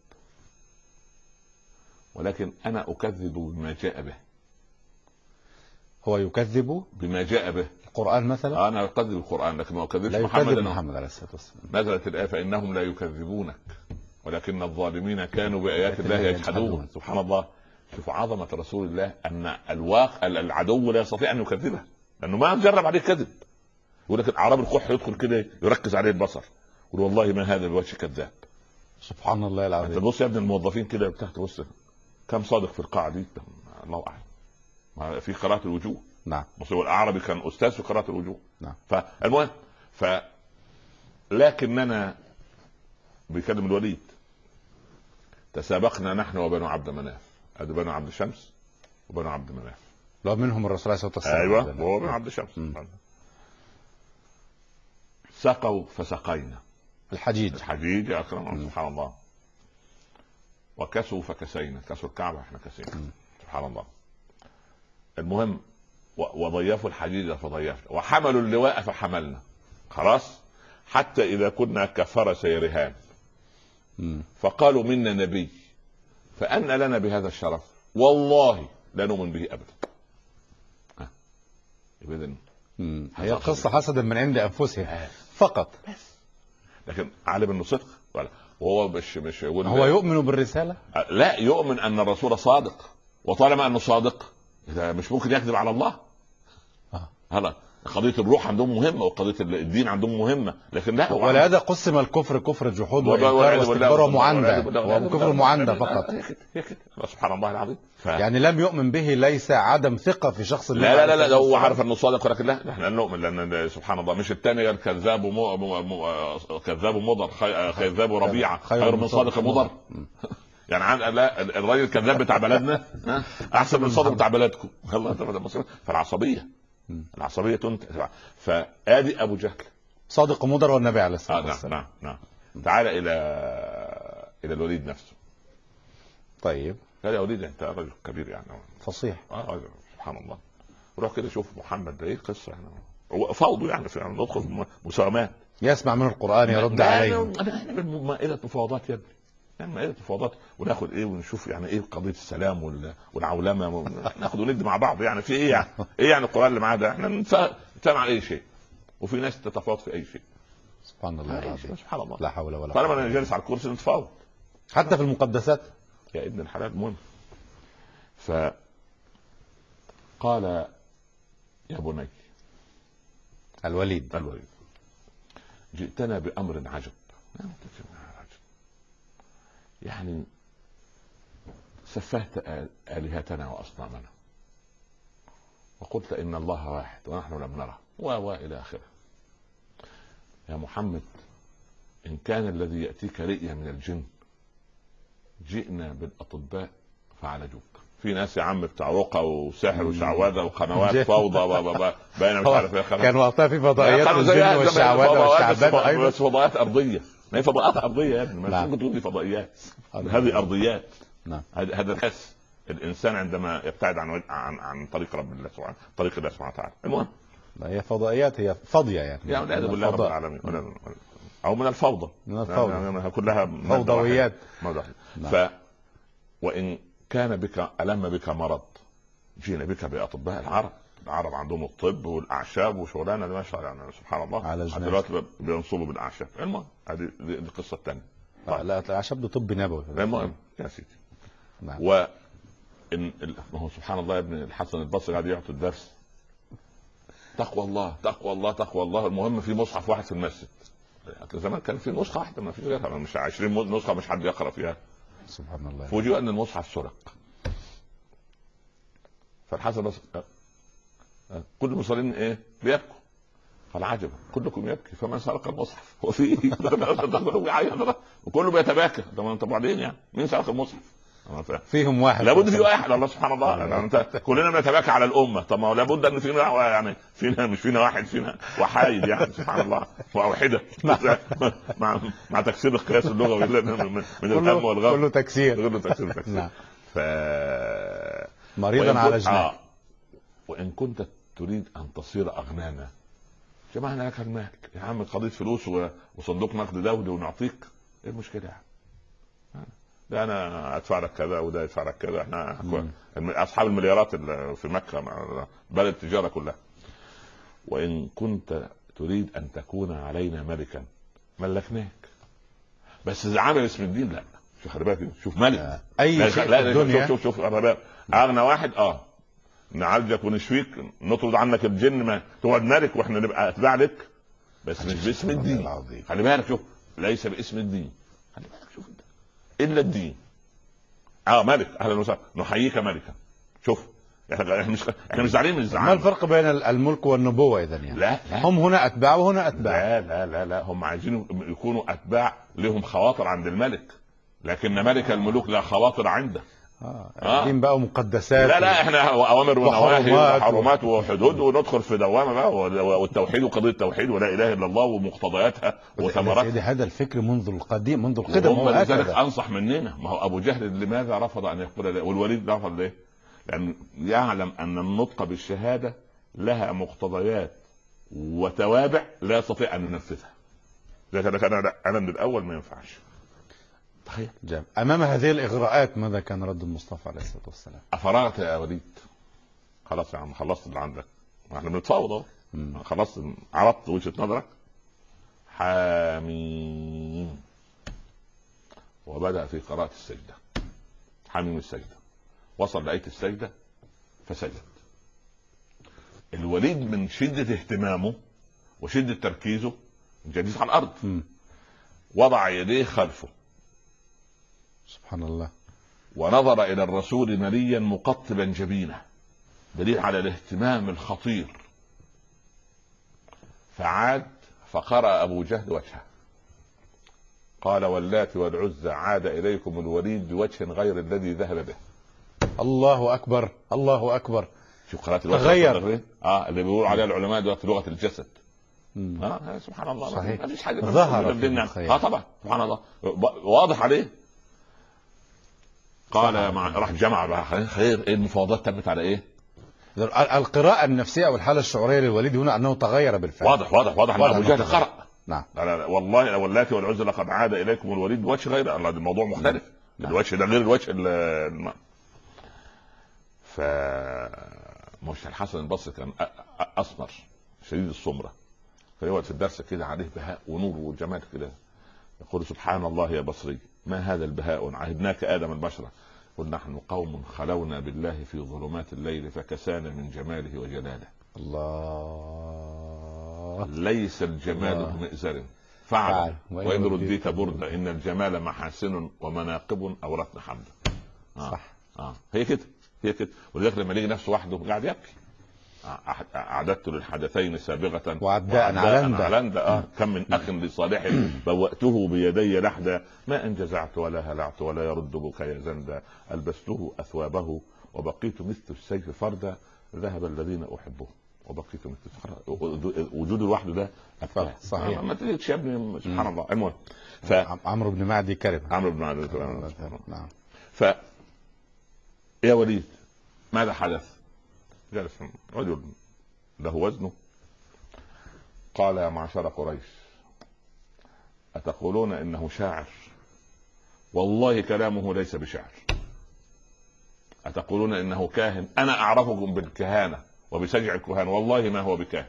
ولكن أنا أكذب بما جاء به. هو يكذب بما جاء به القرآن مثلا. أنا أكذب القرآن لكن ما أكذبش محمد. لا يكذب محمد عليه الصلاة والسلام. نزلت الآية فإنهم لا يكذبونك ولكن الظالمين كانوا بآيات الله يجحدون. سبحان الله. شوف عظمة رسول الله، أن الواقع العدو لا يستطيع أن يكذبه لأنه ما جرب عليه كذب. يقول لك الأعراب القح يدخل كده يركز عليه البصر يقول والله ما هذا بوجه كذاب. سبحان الله العظيم. انت بص يا ابن الموظفين كده تحت، بص كم صادق في القاعة دي، الله أعلم. في قراءة الوجوه. نعم. بص هو الأعرابي كان أستاذ في قراءة الوجوه. نعم. فالمهم ف لكننا بيكلم الوليد تسابقنا نحن وبنو عبد مناف. هذا بنو عبد شمس وبنو عبد مناف. لو منهم الرسول عليه الصلاة والسلام. أيوة وهو بنو عبد شمس. م. سقوا فسقينا. الحجيج. الحجيج يا أكرم. سبحان الله. وكسوا فكسينا. كسوا الكعبة احنا كسينا. سبحان الله. المهم وضيفوا الحجيج فضيفنا وحملوا اللواء فحملنا. خلاص. حتى إذا كنا كفرس رهان فقالوا منا نبي فأن لنا بهذا الشرف والله لا نؤمن به أبدا. ابدا. هي القصه حسدا من عند انفسهم فقط. لكن عالم انه صدق ولا وهو مش مش يقول هو يؤمن بالرساله؟ لا، يؤمن ان الرسول صادق، وطالما انه صادق اذا مش ممكن يكذب على الله. آه. هلا قضيه الروح عندهم مهمه، وقضيه الدين عندهم مهمه، لكن لا. ولهذا قسم الكفر كفر جحود وانكار واستكبار ومعانده، وكفر معانده فقط. هي كده سبحان الله العظيم. ف... يعني لم يؤمن به ليس عدم ثقه في شخص لا لا لا, لا, لا هو عارف انه صادق، ولكن لا احنا نؤمن لان سبحان الله مش الثاني قال كذاب ومو... مو... مو... كذاب ومضر خي... كذاب وربيعه خير من صادق مضر. يعني عن... لا الراجل الكذاب بتاع بلدنا احسن من صادق بتاع بلدكم. فالعصبيه العصبيه تنتهي. فادي ابو جهل صادق مضر والنبي عليه الصلاه والسلام. نعم نعم نعم. تعال الى الى الوليد نفسه. طيب قال يا وليد انت رجل كبير يعني فصيح. اه سبحان الله. روح كده شوف محمد ده ايه قصه يعني، هو فوضى يعني في ندخل مساومات. يسمع من القران يرد عليه. انا مائده مفاوضات يا ابني، يعني مائده مفاوضات، وناخد ايه ونشوف يعني ايه قضيه السلام والعولمه، ناخد وندي مع بعض يعني في ايه يعني ايه يعني القران اللي معاه ده احنا نتفاهم على اي شيء، وفي ناس تتفاوض في اي شيء. سبحان الله العظيم. سبحان الله. لا حول ولا قوه. طالما انا جالس على الكرسي نتفاوض حتى في المقدسات يا ابن الحلال. مهم. فقال يا بني الوليد الوليد جئتنا بأمر عجب، يعني سفهت آلهتنا وأصنامنا وقلت إن الله واحد ونحن لم نره و إلى آخره. يا محمد إن كان الذي يأتيك رئيا من الجن جئنا بالأطباء فعالجوك. في ناس يا عم بتاع رقى وسحر وشعوذه وقنوات فوضى باين مش عارف ايه. كان وقتها في فضائيات الجن والشعوذه والشعبان، بس فضائيات ارضيه، ما هي فضائيات ارضيه يا ابني، ما ممكن تقول لي فضائيات، هذه ارضيات. نعم. هذا الحس الانسان عندما يبتعد عن عن عن طريق رب الله سبحانه طريق الله سبحانه وتعالى. المهم هي فضائيات، هي فاضيه يعني يعني لا بالله رب العالمين او من الفوضى، من الفوضى يعني كلها فوضويات. ف وان كان بك ألم بك مرض جينا بك بأطباء العرب. العرب عندهم الطب والأعشاب وشغلانة ما شاء الله يعني سبحان الله. دلوقتي بينصبوا بالأعشاب. المهم هذه دي قصة تانية. طيب. لا الأعشاب ده طب نبوي. المهم يا سيدي. نعم. وإن ما هو سبحان الله يا ابن الحسن البصري قاعد يعطي الدرس تقوى الله تقوى الله تقوى الله. المهم في مصحف واحد في المسجد. زمان كان في نسخة واحدة ما فيش غيرها، مش عشرين نسخة مش حد يقرأ فيها. سبحان الله. فوجئوا ان المصحف سرق. فالحسن بس كل المصلين ايه بيبكوا. قال عجبا كلكم يبكي فمن سرق المصحف وفيه وكله بيتباكى. طب بعدين يعني مين سرق المصحف؟ فيهم واحد لابد في واحد. الله سبحان الله يعني انت كلنا بنتباكى على الامه. طب ما لابد ان فينا يعني فينا مش فينا واحد فينا وحايد يعني سبحان الله واوحده مع مع تكسير القياس اللغوي من الهم والغم كله تكسير كله تكسير تكسير. نعم. ف مريضا على جناح. آه. وان كنت تريد ان تصير اغنانا جمعنا لك المال. يا عم قضيه فلوس وصندوق نقد دولي ونعطيك ايه المشكله يعني؟ ده انا ادفع لك كذا وده يدفع لك كذا. احنا مم. اصحاب المليارات في مكه بلد التجاره كلها. وان كنت تريد ان تكون علينا ملكا ملكناك بس اذا عامل اسم الدين لا. شوف خلي بالك شوف ملك اي شيء في الدنيا. شوف شوف شوف اغنى واحد اه نعالجك ونشفيك نطرد عنك الجن ما تقعد ملك واحنا نبقى اتباع لك بس مش باسم الدين. خلي بالك شوف ليس باسم الدين. خلي بالك شوف انت الا الدين. اه ملك اهلا وسهلا نحييك ملكا. شوف احنا مش احنا مش زعلانين من الزعامه. ما الفرق بين الملك والنبوه اذا يعني؟ لا, لا هم هنا اتباع وهنا اتباع. لا لا لا لا هم عايزين يكونوا اتباع لهم خواطر عند الملك لكن ملك الملوك لا خواطر عنده. اه الدين آه. بقى مقدسات. لا لا احنا اوامر ونواهي وحرمات وحدود وندخل في دوامه بقى والتوحيد وقضيه التوحيد ولا اله الا الله ومقتضياتها وثمراتها. هذا الفكر منذ القديم منذ القدم. هو لذلك انصح مننا. ما هو ابو جهل لماذا رفض ان يقول لا والوليد رفض ليه؟ لان يعلم ان النطق بالشهاده لها مقتضيات وتوابع لا يستطيع ان ينفذها. لذلك انا انا من الاول ما ينفعش. تخيل جاب. امام هذه الاغراءات ماذا كان رد المصطفى عليه الصلاه والسلام؟ افرغت يا وليد؟ خلاص يا عم خلصت اللي عندك احنا بنتفاوض اهو، خلاص عرضت وجهة نظرك. حاميم. وبدأ في قراءة السجدة. حاميم السجدة، وصل لآية السجدة فسجد. الوليد من شدة اهتمامه وشدة تركيزه جلس على الأرض، م. وضع يديه خلفه سبحان الله، ونظر إلى الرسول مليا مقطبا جبينه، دليل على الاهتمام الخطير. فعاد فقرأ أبو جهل وجهه، قال واللات والعزى عاد إليكم الوليد بوجه غير الذي ذهب به. الله أكبر، الله أكبر. شوف قراءة الوجه تغير، اه اللي بيقولوا عليها العلماء دلوقتي لغة الجسد. اه سبحان الله، صحيح. ما فيش حاجة ظهر اه طبعا سبحان الله واضح عليه. قال مع راح جمع بقى خير، ايه المفاوضات تمت على ايه؟ القراءة النفسية والحالة الشعورية للوليد هنا أنه تغير بالفعل. واضح واضح واضح أن أبو جهل قرأ. نعم. لا لا والله واللاتي والعزى لقد عاد إليكم الوليد بوجه غير الله، الموضوع مختلف. نعم. الوجه ده غير الوجه الم... ف مش الحسن البصري كان أسمر شديد السمرة، فيقعد في الدرس كده عليه بهاء ونور وجمال كده، يقول سبحان الله يا بصري ما هذا البهاء، عهدناك آدم البشرة، قل نحن قوم خلونا بالله في ظلمات الليل فكسانا من جماله وجلاله. الله. ليس الجمال بمئزر فعل وإن رديت بردة، إن الجمال محاسن ومناقب أورثنا حمدا. آه. صح. آه. هي كده هي كده. ولذلك لما يجي نفسه وحده قاعد يبكي، أعددت للحدثين سابغة وعداء علندا, علندا. آه. كم من أخ لصالح بوأته بيدي لحدا، ما إن جزعت ولا هلعت ولا يرد بكي زندا، ألبسته أثوابه وبقيت مثل السيف فردا، ذهب الذين أحبهم وبقيت مثل وجود الوحده ده أفضل. صحيح. ما تريدش يا ابني سبحان الله. المهم ف... عمرو بن معدي كرم عمرو بن معدي كرم. نعم. ف يا وليد ماذا حدث؟ جلس رجل له وزنه قال يا معشر قريش أتقولون إنه شاعر؟ والله كلامه ليس بشعر. أتقولون إنه كاهن؟ أنا أعرفكم بالكهانة وبسجع الكهان، والله ما هو بكاهن.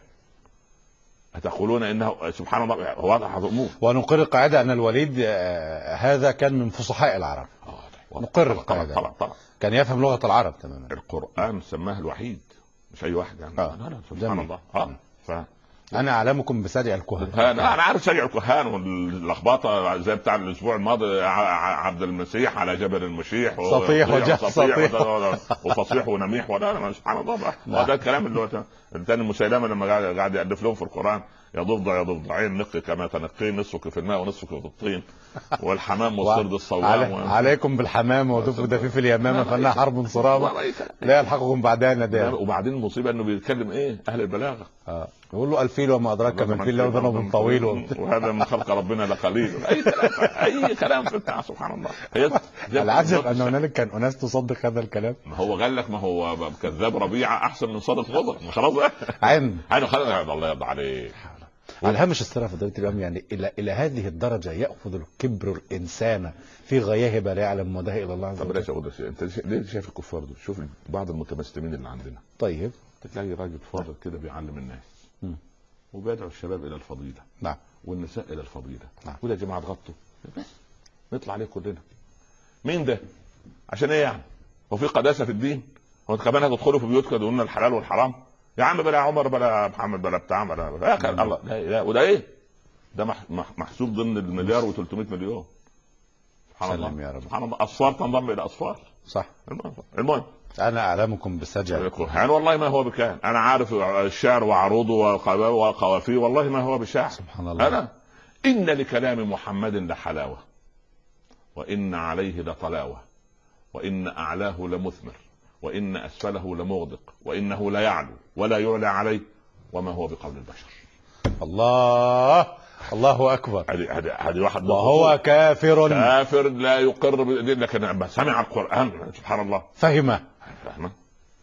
أتقولون إنه سبحان الله واضح الأمور. ونقر القاعدة أن الوليد هذا كان من فصحاء العرب. نقر القاعدة طبعا طبعا كان يفهم لغة العرب تماما. القرآن سماه الوحيد مش أي واحد يعني. آه. لا لا سبحان الله. آه. ف... أنا أعلمكم بسجع الكهان. أنا عارف سجع الكهان واللخبطة زي بتاع الأسبوع الماضي، عبد المسيح على جبل المشيح صفيح وصفيح وفصيح ونميح ولا سبحان الله بقى. وده الكلام اللي هو الثاني مسيلمة لما قاعد قاعد يألف لهم في القرآن يا ضفدع يا ضفدعين نقي كما تنقين، نصفك في الماء ونصفك في الطين، والحمام والصرد الصوام. عليكم بالحمام ودفء دفيف اليمامة فإنها حرب صرامة لا يلحقكم بعدها ندامة. وبعدين المصيبة إنه بيتكلم إيه أهل البلاغة. آه. يقول له الفيل وما أدراك ما الفيل له ذنب طويل وهذا من خلق ربنا لقليل. أي كلام أي كلام في بتاع سبحان الله. العجب أن هنالك كان أناس تصدق هذا الكلام. ما هو قال لك ما هو كذاب ربيعة أحسن من صادق مضر. ما خلاص عين عين خلاص الله يرضى عليه. على هامش السيرة فضيلة الإمام، يعني إلى إلى هذه الدرجة يأخذ الكبر الإنسان في غياهب لا يعلم مداه إلى الله عز وجل. طب ليش أقول أنت ليه شايف الكفار دول؟ شوف بعض المتمسلمين اللي عندنا. طيب تلاقي راجل فاضل كده بيعلم الناس م. وبيدعو الشباب إلى الفضيلة. نعم. والنساء إلى الفضيلة. نعم. وده يا جماعة تغطوا بس نطلع عليه كلنا. مين ده؟ عشان إيه يعني؟ هو في قداسة في الدين؟ هو كمان هتدخلوا في بيوتكم تقولون الحلال والحرام؟ يا عم بلا عمر بلا محمد بلا بتاع بلا, بلا. آه الله لا لا. وده ايه ده محسوب ضمن المليار وثلاثمائة مليون. سبحان الله يا رب. سبحان الله. اصفار تنضم الى اصفار. صح. المهم انا اعلمكم بسجع الكهان والله ما هو بكاهن. انا عارف الشعر وعروضه وقوافيه والله ما هو بشاعر. سبحان الله. انا ان لكلام محمد لحلاوه وان عليه لطلاوه وان اعلاه لمثمر وإن أسفله لمغدق وإنه لا يعلو ولا يعلى عليه وما هو بقول البشر. الله الله أكبر. هذه هذه هذه واحد وهو كافر كافر لا يقر بالدين لكن سمع القرآن سبحان الله فهمه فهمه.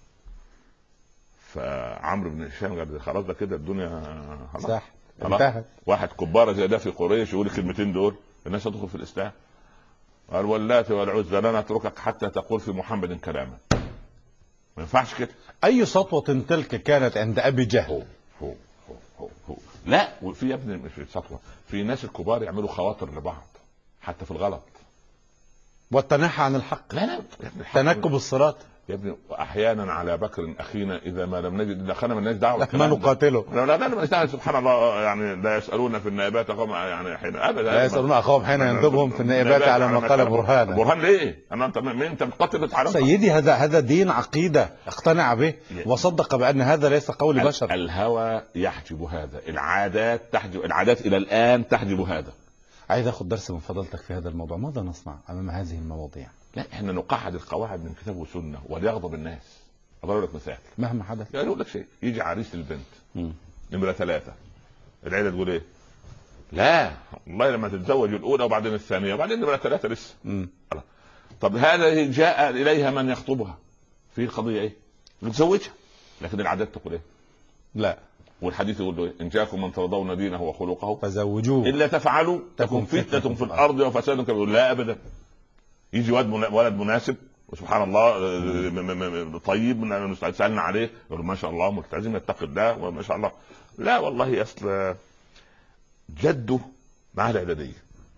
فعمرو بن هشام قال خلاص ده كده الدنيا صح انتهت. واحد كبارة زي ده في قريش يقول الكلمتين دول الناس تدخل في الإسلام. قال واللات والعزى لن نتركك حتى تقول في محمد كلاما. ما ينفعش كده. اي سطوة تلك كانت عند ابي جهل. هو هو هو هو. لا، وفي يا ابني مش سطوة، في ناس الكبار يعملوا خواطر لبعض حتى في الغلط، والتنحى عن الحق. لا لا تنكب الصراط يا ابني. واحيانا على بكر اخينا اذا ما لم نجد دخلنا من الناس دعوه ما نقاتله. لا لا لا, لا سبحان الله، يعني لا يسالون في النائبات قوم يعني حين ابدا، لا يسالون اخوهم حين ينتبهم في النائبات على ما قال برهان. برهان ليه؟ انا انت مين انت بتقتل على سيدي؟ هذا هذا دين عقيده اقتنع به وصدق بان هذا ليس قول بشر. الهوى يحجب هذا، العادات تحجب، العادات الى الان تحجب هذا. عايز اخذ درس من فضلتك في هذا الموضوع. ماذا نصنع امام هذه المواضيع؟ لا، احنا نقعد القواعد من كتاب وسنه وليغضب الناس. اضرب لك مثال مهما حدث. يعني اقول لك شيء، يجي عريس البنت نمره ثلاثه، العيله تقول ايه؟ لا والله لما تتزوج الاولى وبعدين الثانيه وبعدين نمره ثلاثه لسه. مم. طب هذا جاء اليها من يخطبها في القضيه ايه؟ نتزوجها. لكن العادات تقول ايه؟ لا. والحديث يقول له ايه؟ ان جاءكم من ترضون دينه وخلقه فزوجوه الا تفعلوا تكن فتنه في الارض وفساد كبير. لا ابدا. يجي ولد مناسب وسبحان الله طيب سألنا عليه يقول ما شاء الله ملتزم يتقي الله وما شاء الله. لا والله اصل جده معاه الاعداديه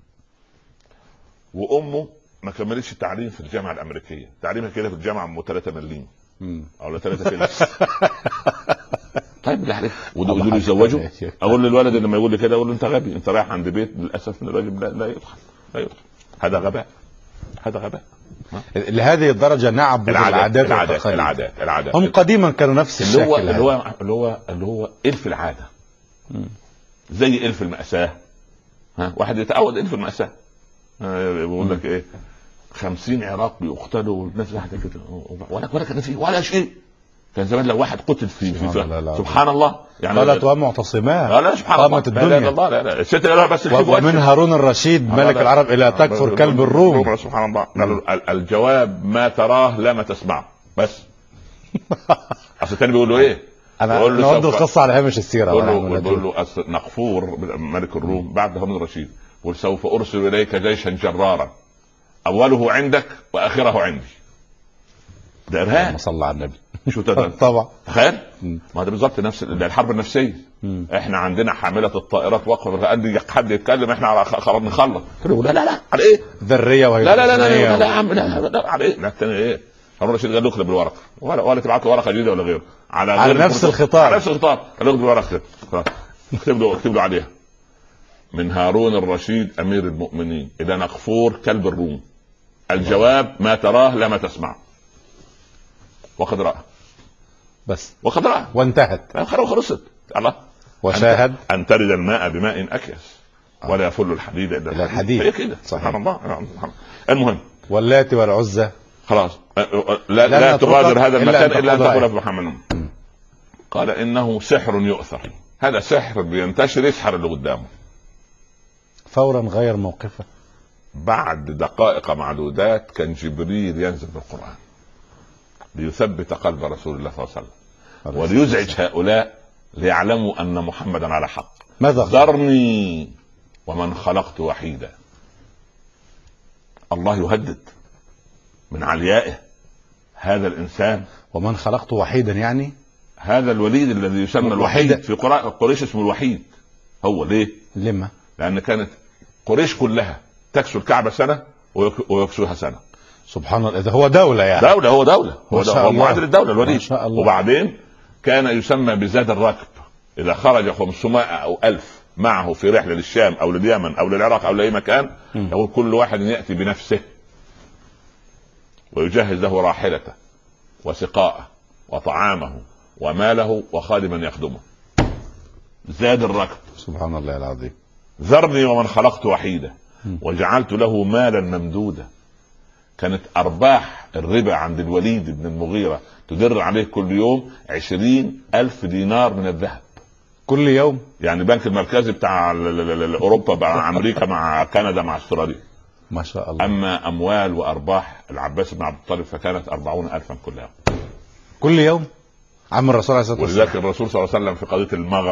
وامه ما كملتش التعليم في الجامعه الامريكيه، تعليمها كده في الجامعه ام ثلاثة مليم او ثلاثة فلس. طيب بالله عليك ودول يزوجوا. اقول للولد لما يقول لي كده اقول له انت غبي، انت رايح عند بيت للاسف الراجل لا, لا يدخل لا يدخل. هذا غباء، هذا غباء. لهذه الدرجه نعبد العادات العادات العادات العادات. هم قديما كانوا نفس الشكل اللي هو اللي هو اللي هو اللي هو الف العاده. مم. زي الف المأساة. ها واحد يتعود الف المأساة. بيقول لك ايه؟ خمسين عراقي يقتلوا والناس قاعده كده ولا ولا كان فيه ولا شيء. كان زمان لو واحد قتل في في سبحان, سبحان الله يعني قالت ومعتصمات. لا لا سبحان الله الدنيا. لا لا لا لا الست لا بس ومن هارون الرشيد ملك العرب الى تكفر كلب الروم. سبحان الله. الجواب ما تراه لا ما تسمعه بس. اصل الثاني بيقول له ايه؟ انا نود القصه على هامش السيره. بيقول له نقفور ملك الروم بعد هارون الرشيد وسوف ارسل اليك جيشا جرارا اوله عندك واخره عندي. ده ارهاب. صلى على النبي. شو تدري؟ طبعا تخيل. ما ده بالظبط نفس الحرب النفسيه. مم. احنا عندنا حامله الطائرات وقف قال حد يتكلم احنا على خلاص نخلص. لا لا لا على ايه؟ ذريه وهي لا لا لا لا لا يا عم لا لا على ايه؟ لا الثاني ايه؟ هارون الرشيد قال له اكتب بالورقه ولا ولا تبعت له ورقه جديده ولا غيره على, على غير نفس الخطاب على نفس الخطاب قال له اكتب بالورقه اكتب له اكتب له عليها من هارون الرشيد امير المؤمنين الى نقفور كلب الروم الجواب ما تراه لا ما تسمع. وقد رأى بس وقد رأى وانتهت خلصت. الله وشاهد أن ترد الماء بماء أكيس ولا يفل الحديد إلا الحديد. هي كده سبحان الله. المهم واللات والعزى خلاص لا, لا, لا تغادر هذا المكان إلا أن تقول في محمد. قال إنه سحر يؤثر. هذا سحر بينتشر يسحر اللي قدامه فورا غير موقفه. بعد دقائق معدودات كان جبريل ينزل بالقرآن ليثبت قلب رسول الله صلى الله عليه وسلم وليزعج هؤلاء ليعلموا أن محمدا على حق. ماذا؟ ذرني ومن خلقت وحيدا. الله يهدد من عليائه هذا الإنسان. ومن خلقت وحيدا يعني هذا الوليد الذي يسمى الوحيد في قريش اسمه الوحيد. هو ليه؟ لما؟ لأن كانت قريش كلها تكسو الكعبة سنة ويكسوها سنة. سبحان الله. إذا هو دولة يعني دولة هو دولة هو, هو معادل الدولة الوليد. الله. وبعدين كان يسمى بزاد الركب. إذا خرج خمسمائة أو ألف معه في رحلة للشام أو لليمن أو للعراق أو لأي مكان يقول كل واحد يأتي بنفسه ويجهز له راحلته وسقاءه وطعامه وماله وخادما يخدمه. زاد الركب. سبحان الله العظيم. ذرني ومن خلقت وحيدا وجعلت له مالا ممدودا. كانت أرباح الربا عند الوليد بن المغيرة تدر عليه كل يوم عشرين ألف دينار من الذهب كل يوم. يعني بنك المركزي بتاع أوروبا مع أمريكا مع كندا مع استراليا ما شاء الله. أما أموال وأرباح العباس بن عبد الطالب فكانت أربعون ألفا كل يوم كل يوم. عم الرسول عليه الصلاة والسلام. ولذلك الرسول صلى الله عليه وسلم في قضية المغرم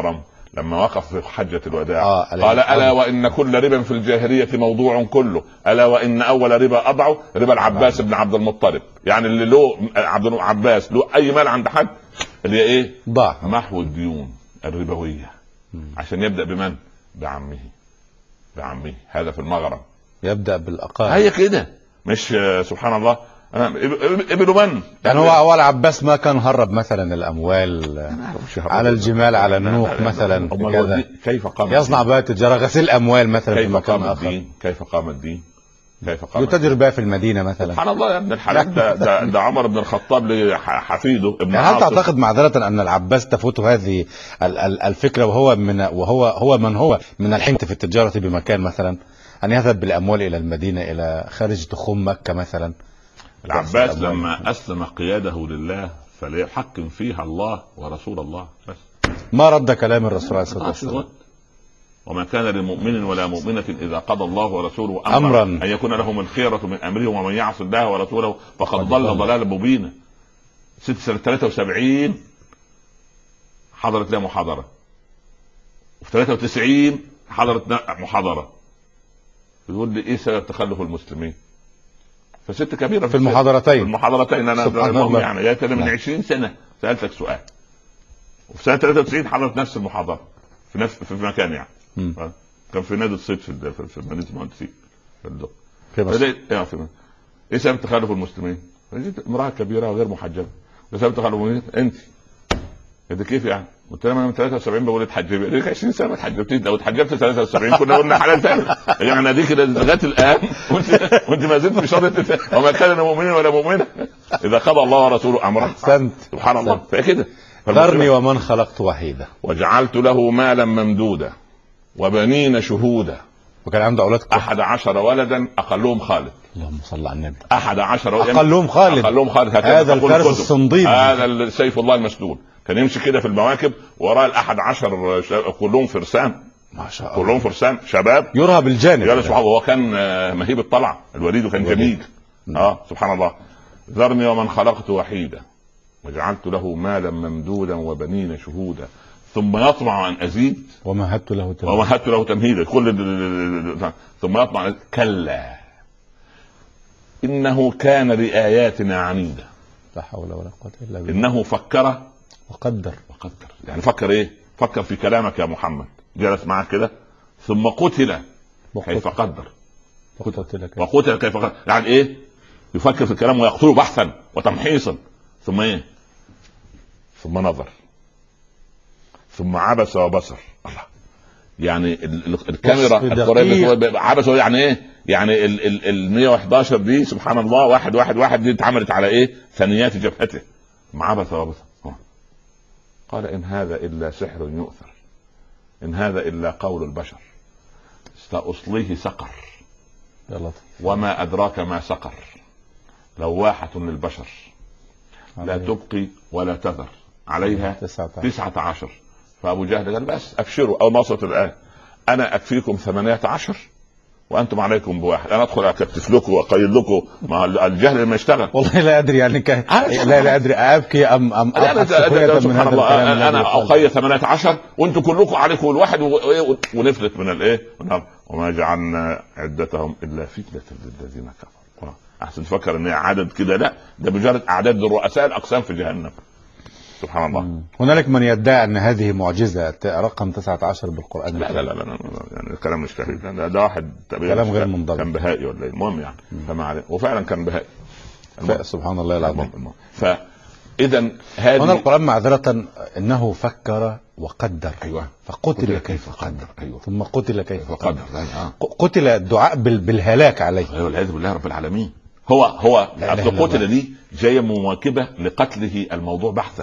لما وقف في حجة الوداع آه قال ألا وإن كل ربا في الجاهلية موضوع كله، ألا وإن أول ربا أضعه ربا العباس بن عبد المطلب. يعني اللي له عبد العباس له أي مال عند حد اللي هي إيه؟ ضاع. محو الديون الربوية. عشان يبدأ بمن؟ بعمه. بعمه هذا في المغرب يبدأ بالأقارب. هي كده مش سبحان الله ابن من يعني هو أول عباس ما كان هرب مثلا الأموال على الجمال على النوق مثلا كذا. كيف قام يصنع بها تجارة غسيل أموال مثلا كيف في مكان قام آخر. الدين؟ كيف قام الدين؟ كيف قام يتاجر بها في المدينة مثلا. سبحان الله يا ابن الحلال. ده, ده, ده عمر بن الخطاب لحفيده ابن يعني هل تعتقد معذرة أن العباس تفوته هذه الفكرة وهو من وهو هو من هو من الحنت في التجارة بمكان مثلا أن يذهب بالأموال إلى المدينة إلى خارج تخوم مكة مثلا؟ العباس لما أسلم قياده لله فليحكم فيها الله ورسول الله بس. ما رد كلام الرسول عليه الصلاة والسلام. وما كان لمؤمن ولا مؤمنة إذا قضى الله ورسوله أمرا, أمرا أن يكون لهم الخيرة من أمرهم ومن يعص الله ورسوله فقد ضل ضلالا مبينا. ست سنة ثلاثة وسبعين حضرت لها محاضرة، وفي ثلاثة وتسعين حضرت محاضرة يقول لي إيه سبب تخلف المسلمين؟ فست كبيرة في المحاضرتين في المحاضرتين أنا يعني جاية من عشرين سنة سألتك سؤال، وفي سنة ثلاثة وتسعين حضرت نفس المحاضرة في نفس في مكان يعني م. كان في نادي الصيد في في مدينة المهندسين في الدق. ايه سبب تخلف المسلمين؟ امرأة كبيرة وغير محجبة. ايه سبب تخلف المسلمين؟ انت انت كيف يعني؟ قلت لها انا من ثلاثة وسبعين بقول اتحجبي. ليك عشرين سنة ما اتحجبتيش، لو اتحجبت ثلاثة وسبعين كنا قلنا حلال ثاني يعني دي كده لغايه الان وانت وانت ما زلت في شرط وما كان مؤمن ولا مؤمنة اذا قضى الله ورسوله امرا. سبحان الله. فكده ذرني ومن خلقت وحيدا وجعلت له مالا ممدودا وبنين شهودا. وكان عنده اولاد احد عشر ولدا اقلهم خالد. اللهم صل على النبي. احد عشر ولدا اقلهم خالد. اقلهم خالد. هذا الفارس الصنديد، هذا سيف الله المسلول. كان يمشي كده في المواكب وراء الاحد عشر كلهم فرسان ما شاء الله، كلهم فرسان شباب يرهب الجانب. يا سبحان الله. هو كان مهيب الطلع الوليد وكان جميل. اه سبحان الله. ذرني ومن خلقت وحيدا وجعلت له مالا ممدودا وبنين شهودا ثم يطمع ان ازيد ومهدت له تمهيدا ومهدت له تمهيدا. كل ثم يطمع كلا انه كان لآياتنا عنيدا. لا حول ولا قوة الا بالله. انه فكر وقدر. وقدر يعني فكر ايه؟ فكر في كلامك يا محمد، جلس معك كده ثم قتل كيف قدر. وقتل كيف وقتل كيف قدر يعني ايه؟ يفكر في الكلام ويقتله بحثا وتمحيصا. ثم ايه؟ ثم نظر ثم عبس وبصر. الله يعني الكاميرا عبس يعني ايه؟ يعني ال مية وحداشر دي سبحان الله واحد واحد واحد دي اتعملت على ايه؟ ثنيات جبهته. عبس وبصر. قال ان هذا الا سحر يؤثر، ان هذا الا قول البشر، سأصليه سقر وما ادراك ما سقر، لواحة للبشر لا تبقي ولا تذر عليها تسعة عشر. فابو جهل قال بس ابشروا او نصت الآية انا اكفيكم ثمانية عشر وانتم عليكم بواحد. انا ادخل اكتف لكم واقيد لكم مع الجهل لما يشتغل. والله لا ادري يعني ك... لا لا ادري ابكي ام ام سبحان الله. انا اقيد ثمانية عشر وانتم كلكم عليكم الواحد ونفلت من الايه. وما جعلنا عدتهم الا فتنة للذين كفروا. احسن تفكر ان عدد كده، لا ده مجرد اعداد الرؤساء الاقسام في جهنم. سبحان الله. مم. هنالك من يدعي ان هذه معجزه رقم تسعة عشر بالقران. لا لا لا, لا, لا يعني الكلام مش صحيح. ده, ده واحد كلام غير منضبط. كان بهائي ولا ايه؟ المهم يعني فما عليه. وفعلا كان بهائي. سبحان الله العظيم. فاذا هذه هنا القران معذره انه فكر وقدر. ايوه. فقتل كيف قدر. أيوة. ثم قتل كيف قدر. آه. قتل الدعاء بالهلاك عليه. ايوه والعياذ بالله رب العالمين. هو هو قتل دي جايه مواكبه لقتله الموضوع بحثا.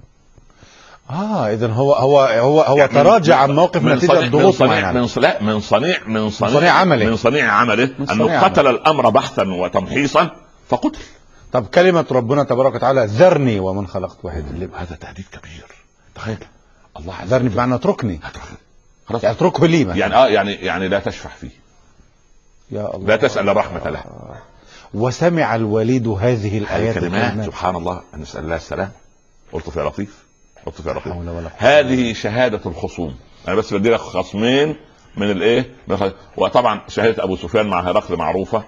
اه اذا هو هو هو هو يعني تراجع عن موقف نتيجه الضغوط من صنيع من صنيع من صنيع من صنيع عمله من صنيع عمله انه قتل الامر بحثا وتمحيصا فقتل. طب كلمه ربنا تبارك وتعالى ذرني ومن خلقت وحيدا، هذا تهديد كبير. تخيل الله ذرني بمعنى اتركني. خلاص يعني اتركه لي مثلا. يعني اه يعني يعني لا تشفع فيه يا الله، لا تسأل الرحمة له. وسمع الوليد هذه الايات الكلمات سبحان الله. نسأل الله السلام. قلت يا لطيف قلت يا لطيف هذه شهادة الخصوم انا بس بدي لك خصمين من الايه. وطبعا شهاده ابو سفيان مع هرقل معروفه،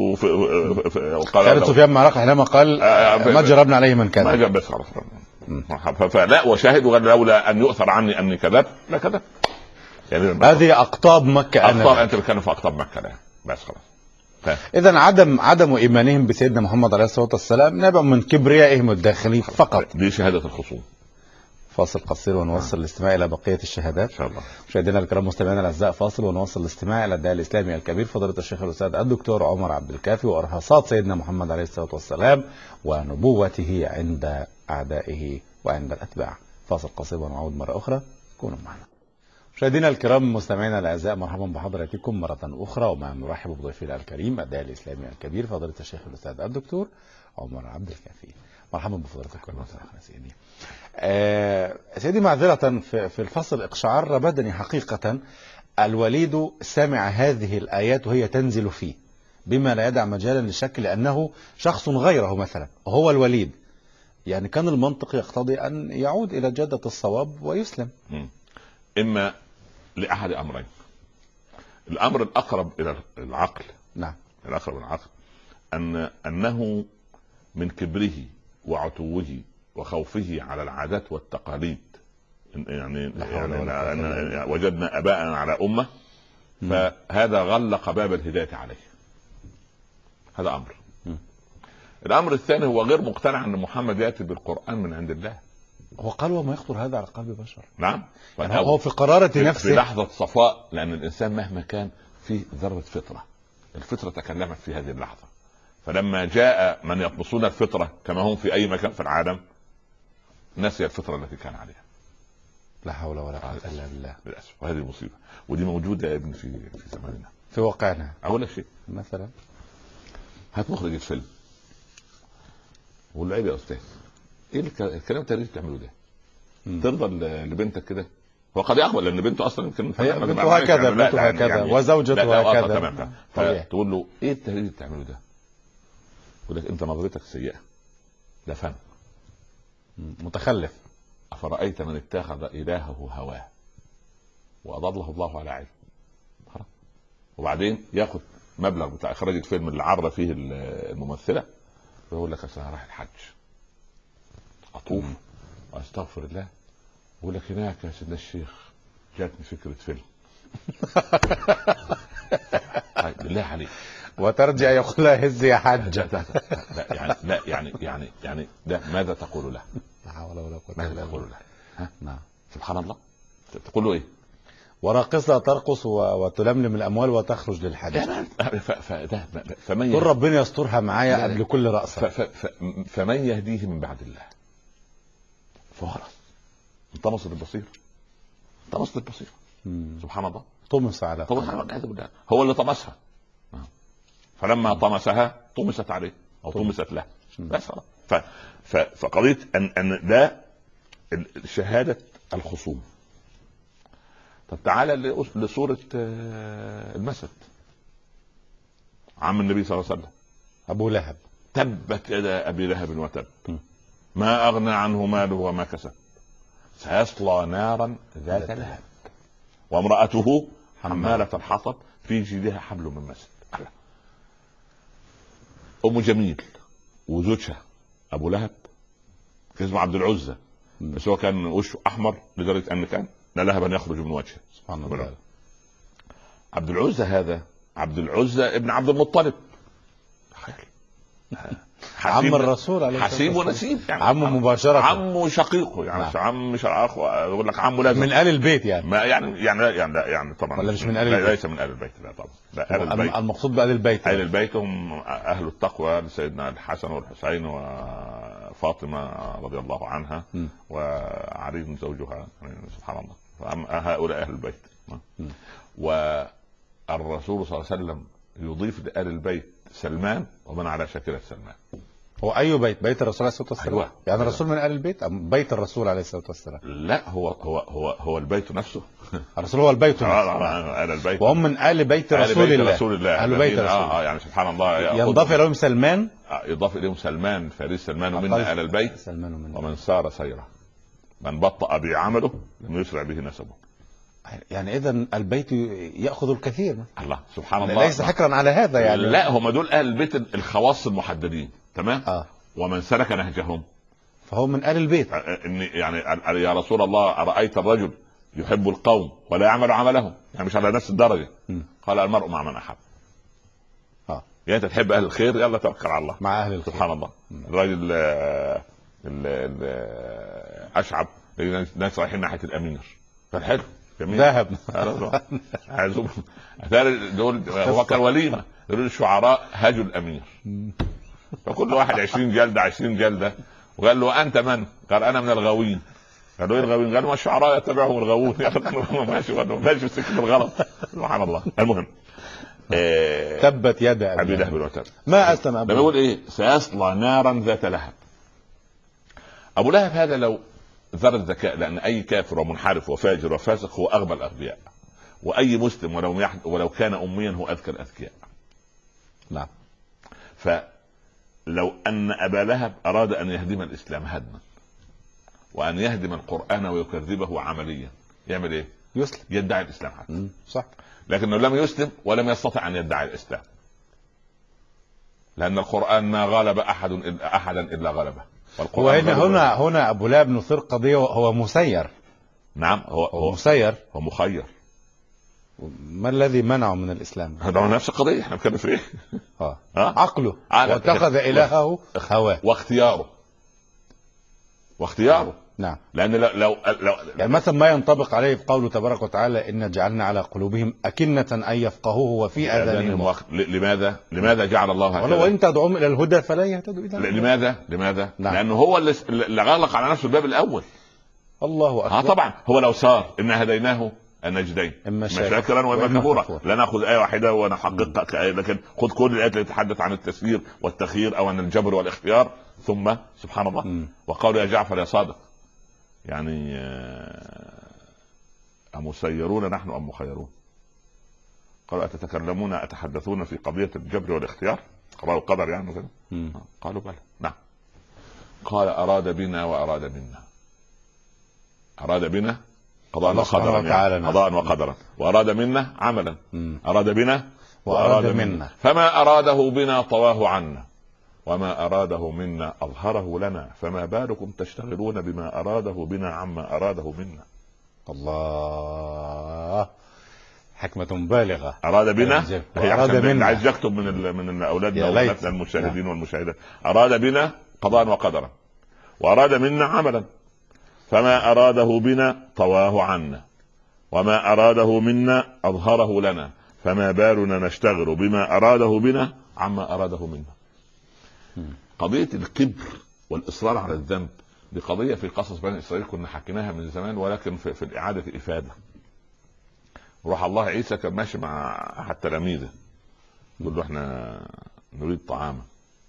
خالد سفيان مع هرقل حينما قال ما جربنا عليه من كذب. ما جرب بس خلاص. فلا وشاهد لولا ان يؤثر عني اني كذبت لا كذب. يعني هذه اقطاب مكه. اقطاب انت بتتكلم في اقطاب مكه لا بس خلاص. اذا عدم عدم ايمانهم بسيدنا محمد عليه الصلاه والسلام نابع من كبريائهم الداخلي فقط. دي شهاده الخصوم. فاصل قصير ونوصل الاستماع الى بقيه الشهادات ان شاء الله. مشاهدينا الكرام مستمعينا الاعزاء، فاصل ونوصل الاستماع الى الداعي الاسلامي الكبير فضيله الشيخ الاستاذ الدكتور عمر عبد الكافي وارهاصات سيدنا محمد عليه الصلاه والسلام ونبوته عند اعدائه وعند الاتباع. فاصل قصير ونعود مره اخرى، كونوا معنا. مشاهدينا الكرام مستمعينا الاعزاء، مرحبا بحضراتكم مره اخرى، ومع نرحب بضيفنا الكريم الداعي الاسلامي الكبير فضيله الشيخ الاستاذ الدكتور عمر عبد الكافي. مرحبا بفضلاتكم سيدي. آه سيدي معذرة في, في الفصل اقشعر بدني حقيقة. الوليد سمع هذه الآيات وهي تنزل فيه بما لا يدع مجالا للشك، لأنه شخص غيره مثلا هو الوليد، يعني كان المنطق يقتضي أن يعود إلى جادة الصواب ويسلم. إما لأحد أمرين، الأمر الأقرب إلى العقل، نعم الأقرب إلى العقل أن أنه من كبره وعتوه وخوفه على العادات والتقاليد، يعني, يعني وجدنا أباءنا على أمة فهذا غلق باب الهداية عليه. هذا أمر. م. الأمر الثاني هو غير مقتنع أن محمد يأتي بالقرآن من عند الله. هو قال وما يخطر هذا على قلب بشر. نعم يعني هو في قرارة نفسه في لحظة صفاء، لأن الإنسان مهما كان فيه ذرة فطرة، الفطرة تكلمت في هذه اللحظة. فلما جاء من يطمسون الفطرة كما هم في أي مكان في العالم نسي الفطرة التي كان عليها. لا حول ولا قوة إلا بالله. للأسف. وهذه مصيبة، ودي موجودة يا ابن في في زماننا في واقعنا. أقول لك شيء مثلا، هات مخرج الفيلم وقول له عيب يا أستاذ، إيه الكلام التاريخي اللي بتعمله ده؟ م. ترضى لبنتك كده؟ هو قد يقبل لأن بنته أصلا يمكن بنته هكذا، بنته هكذا يعني وزوجته هكذا. فتقول له إيه التاريخ اللي بتعمله ده؟ يقول لك أنت نظرتك سيئة، ده فن متخلف. أفرأيت من اتخذ إلهه هواه وأضله الله على علم. وبعدين ياخد مبلغ بتاع إخراج الفيلم اللي عرض فيه الممثلة ويقول لك أصل أنا رايح الحج أطوف وأستغفر الله، يقول لك هناك يا سيدنا الشيخ جاتني فكرة فيلم. بالله عليك وترجع يقول لها هز يا حج. لا يعني لا يعني يعني يعني ده ماذا تقول له؟ لا حول ولا قوة ماذا تقول له؟ ها نعم سبحان الله. تقول له ايه؟ وراقصة ترقص وتلملم الاموال وتخرج للحج. فده فمن قل ربنا يسترها معايا قبل كل رأسة. فمن يهديه من بعد الله؟ فخلاص انطمس البصير، انطمس البصير. سبحان الله. طمس على هو اللي طمسها، فلما طمسها طمست عليه او طمست له. بس ف... ف... فقضيه ان ان ده شهاده الخصوم. طب تعالى لصوره المسد، عم النبي صلى الله عليه وسلم ابو لهب. تبت يدا ابي لهب وتب ما اغنى عنه ماله وما كسب سيصلى نارا ذات لهب وامراته حماله الحطب في جيدها حبل من مسد. ام جميل وزوجها ابو لهب اسمه عبد العزى، بس هو كان وشه احمر لدرجه ان كان لا لهبا يخرج من وجهه. سبحان الله. عبد العزى هذا عبد العزى ابن عبد المطلب، عم الرسول عليه حسيب ونسيب، يعني عمه مباشره، عمه شقيقه يعني. نعم. عم مش اخو، يقول لك عمه لازم من آل البيت يعني. ما يعني يعني يعني يعني طبعا ولا مش من آل البيت؟ ليس من آل البيت، لا طبعا. لا آل البيت. المقصود بآل البيت آل البيت هم اهل التقوى لسيدنا الحسن والحسين وفاطمه رضي الله عنها م. وعلي زوجها، يعني سبحان الله. هؤلاء اهل البيت. م. والرسول صلى الله عليه وسلم يضيف لآل البيت سلمان ومن على شاكلة سلمان. هو أي بيت؟ بيت الرسول عليه الصلاة والسلام. أيوة. يعني الرسول من آل البيت أم بيت الرسول عليه الصلاة والسلام؟ لا هو هو هو هو البيت نفسه. الرسول هو البيت نفسه. آل البيت. وهم من آل بيت رسول الله. رسول الله. آل بيت رسول الله. آه يعني سبحان الله. ينضاف إليهم سلمان. يضاف إليهم سلمان فارس سلمان ومن آل البيت سلمان ومن ومن سار سيره من بطأ به عمله لم يسرع به نسبه. يعني اذا البيت ياخذ الكثير. الله سبحان الله، ليس حكرا على هذا يعني. لا، هم دول اهل البيت الخواص المحددين، تمام. آه. ومن سلك نهجهم فهو من آل البيت. إني يعني يا رسول الله أرأيت الرجل يحب القوم ولا يعمل عملهم، يعني مش على نفس الدرجة. م. قال المرء مع من أحب. آه. يعني أنت تحب أهل الخير، يلا توكل على الله مع أهل الخير. سبحان الله. م. الراجل أشعب الناس رايحين ناحية الأمير، فالحلو جميل ذهب دول هو كان وليمة، يقولوا الشعراء هاجوا الأمير، فكل واحد عشرين جلدة عشرين جلدة، وقال له أنت من؟ قال أنا من الغاوين. قالوا ايه الغاوين؟ قالوا ما الشعراء يتبعهم الغاوون. ماشي ماشي في سكة الغلط سبحان الله. المهم إيه تبت يد أبي لهب وتب. ما أسلم أبو لما يقول إيه سيصلى نارا ذات لهب. أبو لهب هذا لو ذر الذكاء، لأن أي كافر ومنحرف وفاجر وفاسق هو أغبى الأغبياء، وأي مسلم ولو يحد ولو كان أميا هو أذكى الأذكياء. نعم. فلو أن أبا لهب أراد أن يهدم الإسلام هدما، وأن يهدم القرآن ويكذبه عمليا، يعمل إيه؟ يسلم، يدعي الإسلام حتى. صح. لكنه لم يسلم ولم يستطع أن يدعي الإسلام، لأن القرآن ما غلب أحد إلا أحدا إلا غلبه. وهنا هنا هنا أبو لهب نثير قضية، هو مسير. نعم هو, هو مسير، هو مخير. ما الذي منعه من الإسلام؟ هذا نفس القضية احنا بنتكلم في ايه؟ اه عقله واتخذ إلهه هواه واختياره واختياره نعم. لأن لو, لو, لو يعني مثلا ما ينطبق عليه في قوله تبارك وتعالى إن جعلنا على قلوبهم أكنة أن يفقهوه وفي آذانهم وقر. لماذا لماذا جعل الله هكذا؟ ولو إن تدعوهم إلى الهدى فلا يهتدوا إلى الهدى. لماذا لماذا نعم. لأنه هو اللي غلق على نفسه الباب الأول. الله أكبر. اه طبعا هو لو صار إن هديناه النجدين إما شاكرا وإما كفورا. لا نأخذ آية واحدة ونحققها كآية، لكن خذ كل الآيات التي تتحدث عن التسيير والتخيير أو عن الجبر والاختيار، ثم سبحان الله م. وقال يا جعفر يا صادق، يعني أمسيرون نحن أم مخيرون؟ قالوا أتتكلمون أتحدثون في قضية الجبر والاختيار قضاء القدر يعني مثلا؟ قالوا بلى نعم. قال أراد بنا وأراد منا. أراد بنا قضاء وقدرا يعني. قضاء وقدرا. وأراد منا عملا. م. أراد بنا وأراد منا. فما أراده بنا طواه عنا، وما أراده منا أظهره لنا، فما بالكم تشتغلون بما أراده بنا عما أراده منا. الله، حكمة بالغة. أراد بنا أراد منا. عايز يكتب من من أولادنا وأولادنا المشاهدين والمشاهدات. أراد بنا قضاء وقدرا، وأراد منا عملا، فما أراده بنا طواه عنا، وما أراده منا أظهره لنا، فما بالنا نشتغل بما أراده بنا عما أراده منا. قضية الكبر والإصرار على الذنب دي قضية في قصص بني إسرائيل كنا حكيناها من زمان، ولكن في, في الإعادة إفادة. روح الله عيسى كان ماشي مع أحد تلاميذه، يقول له احنا نريد طعاما،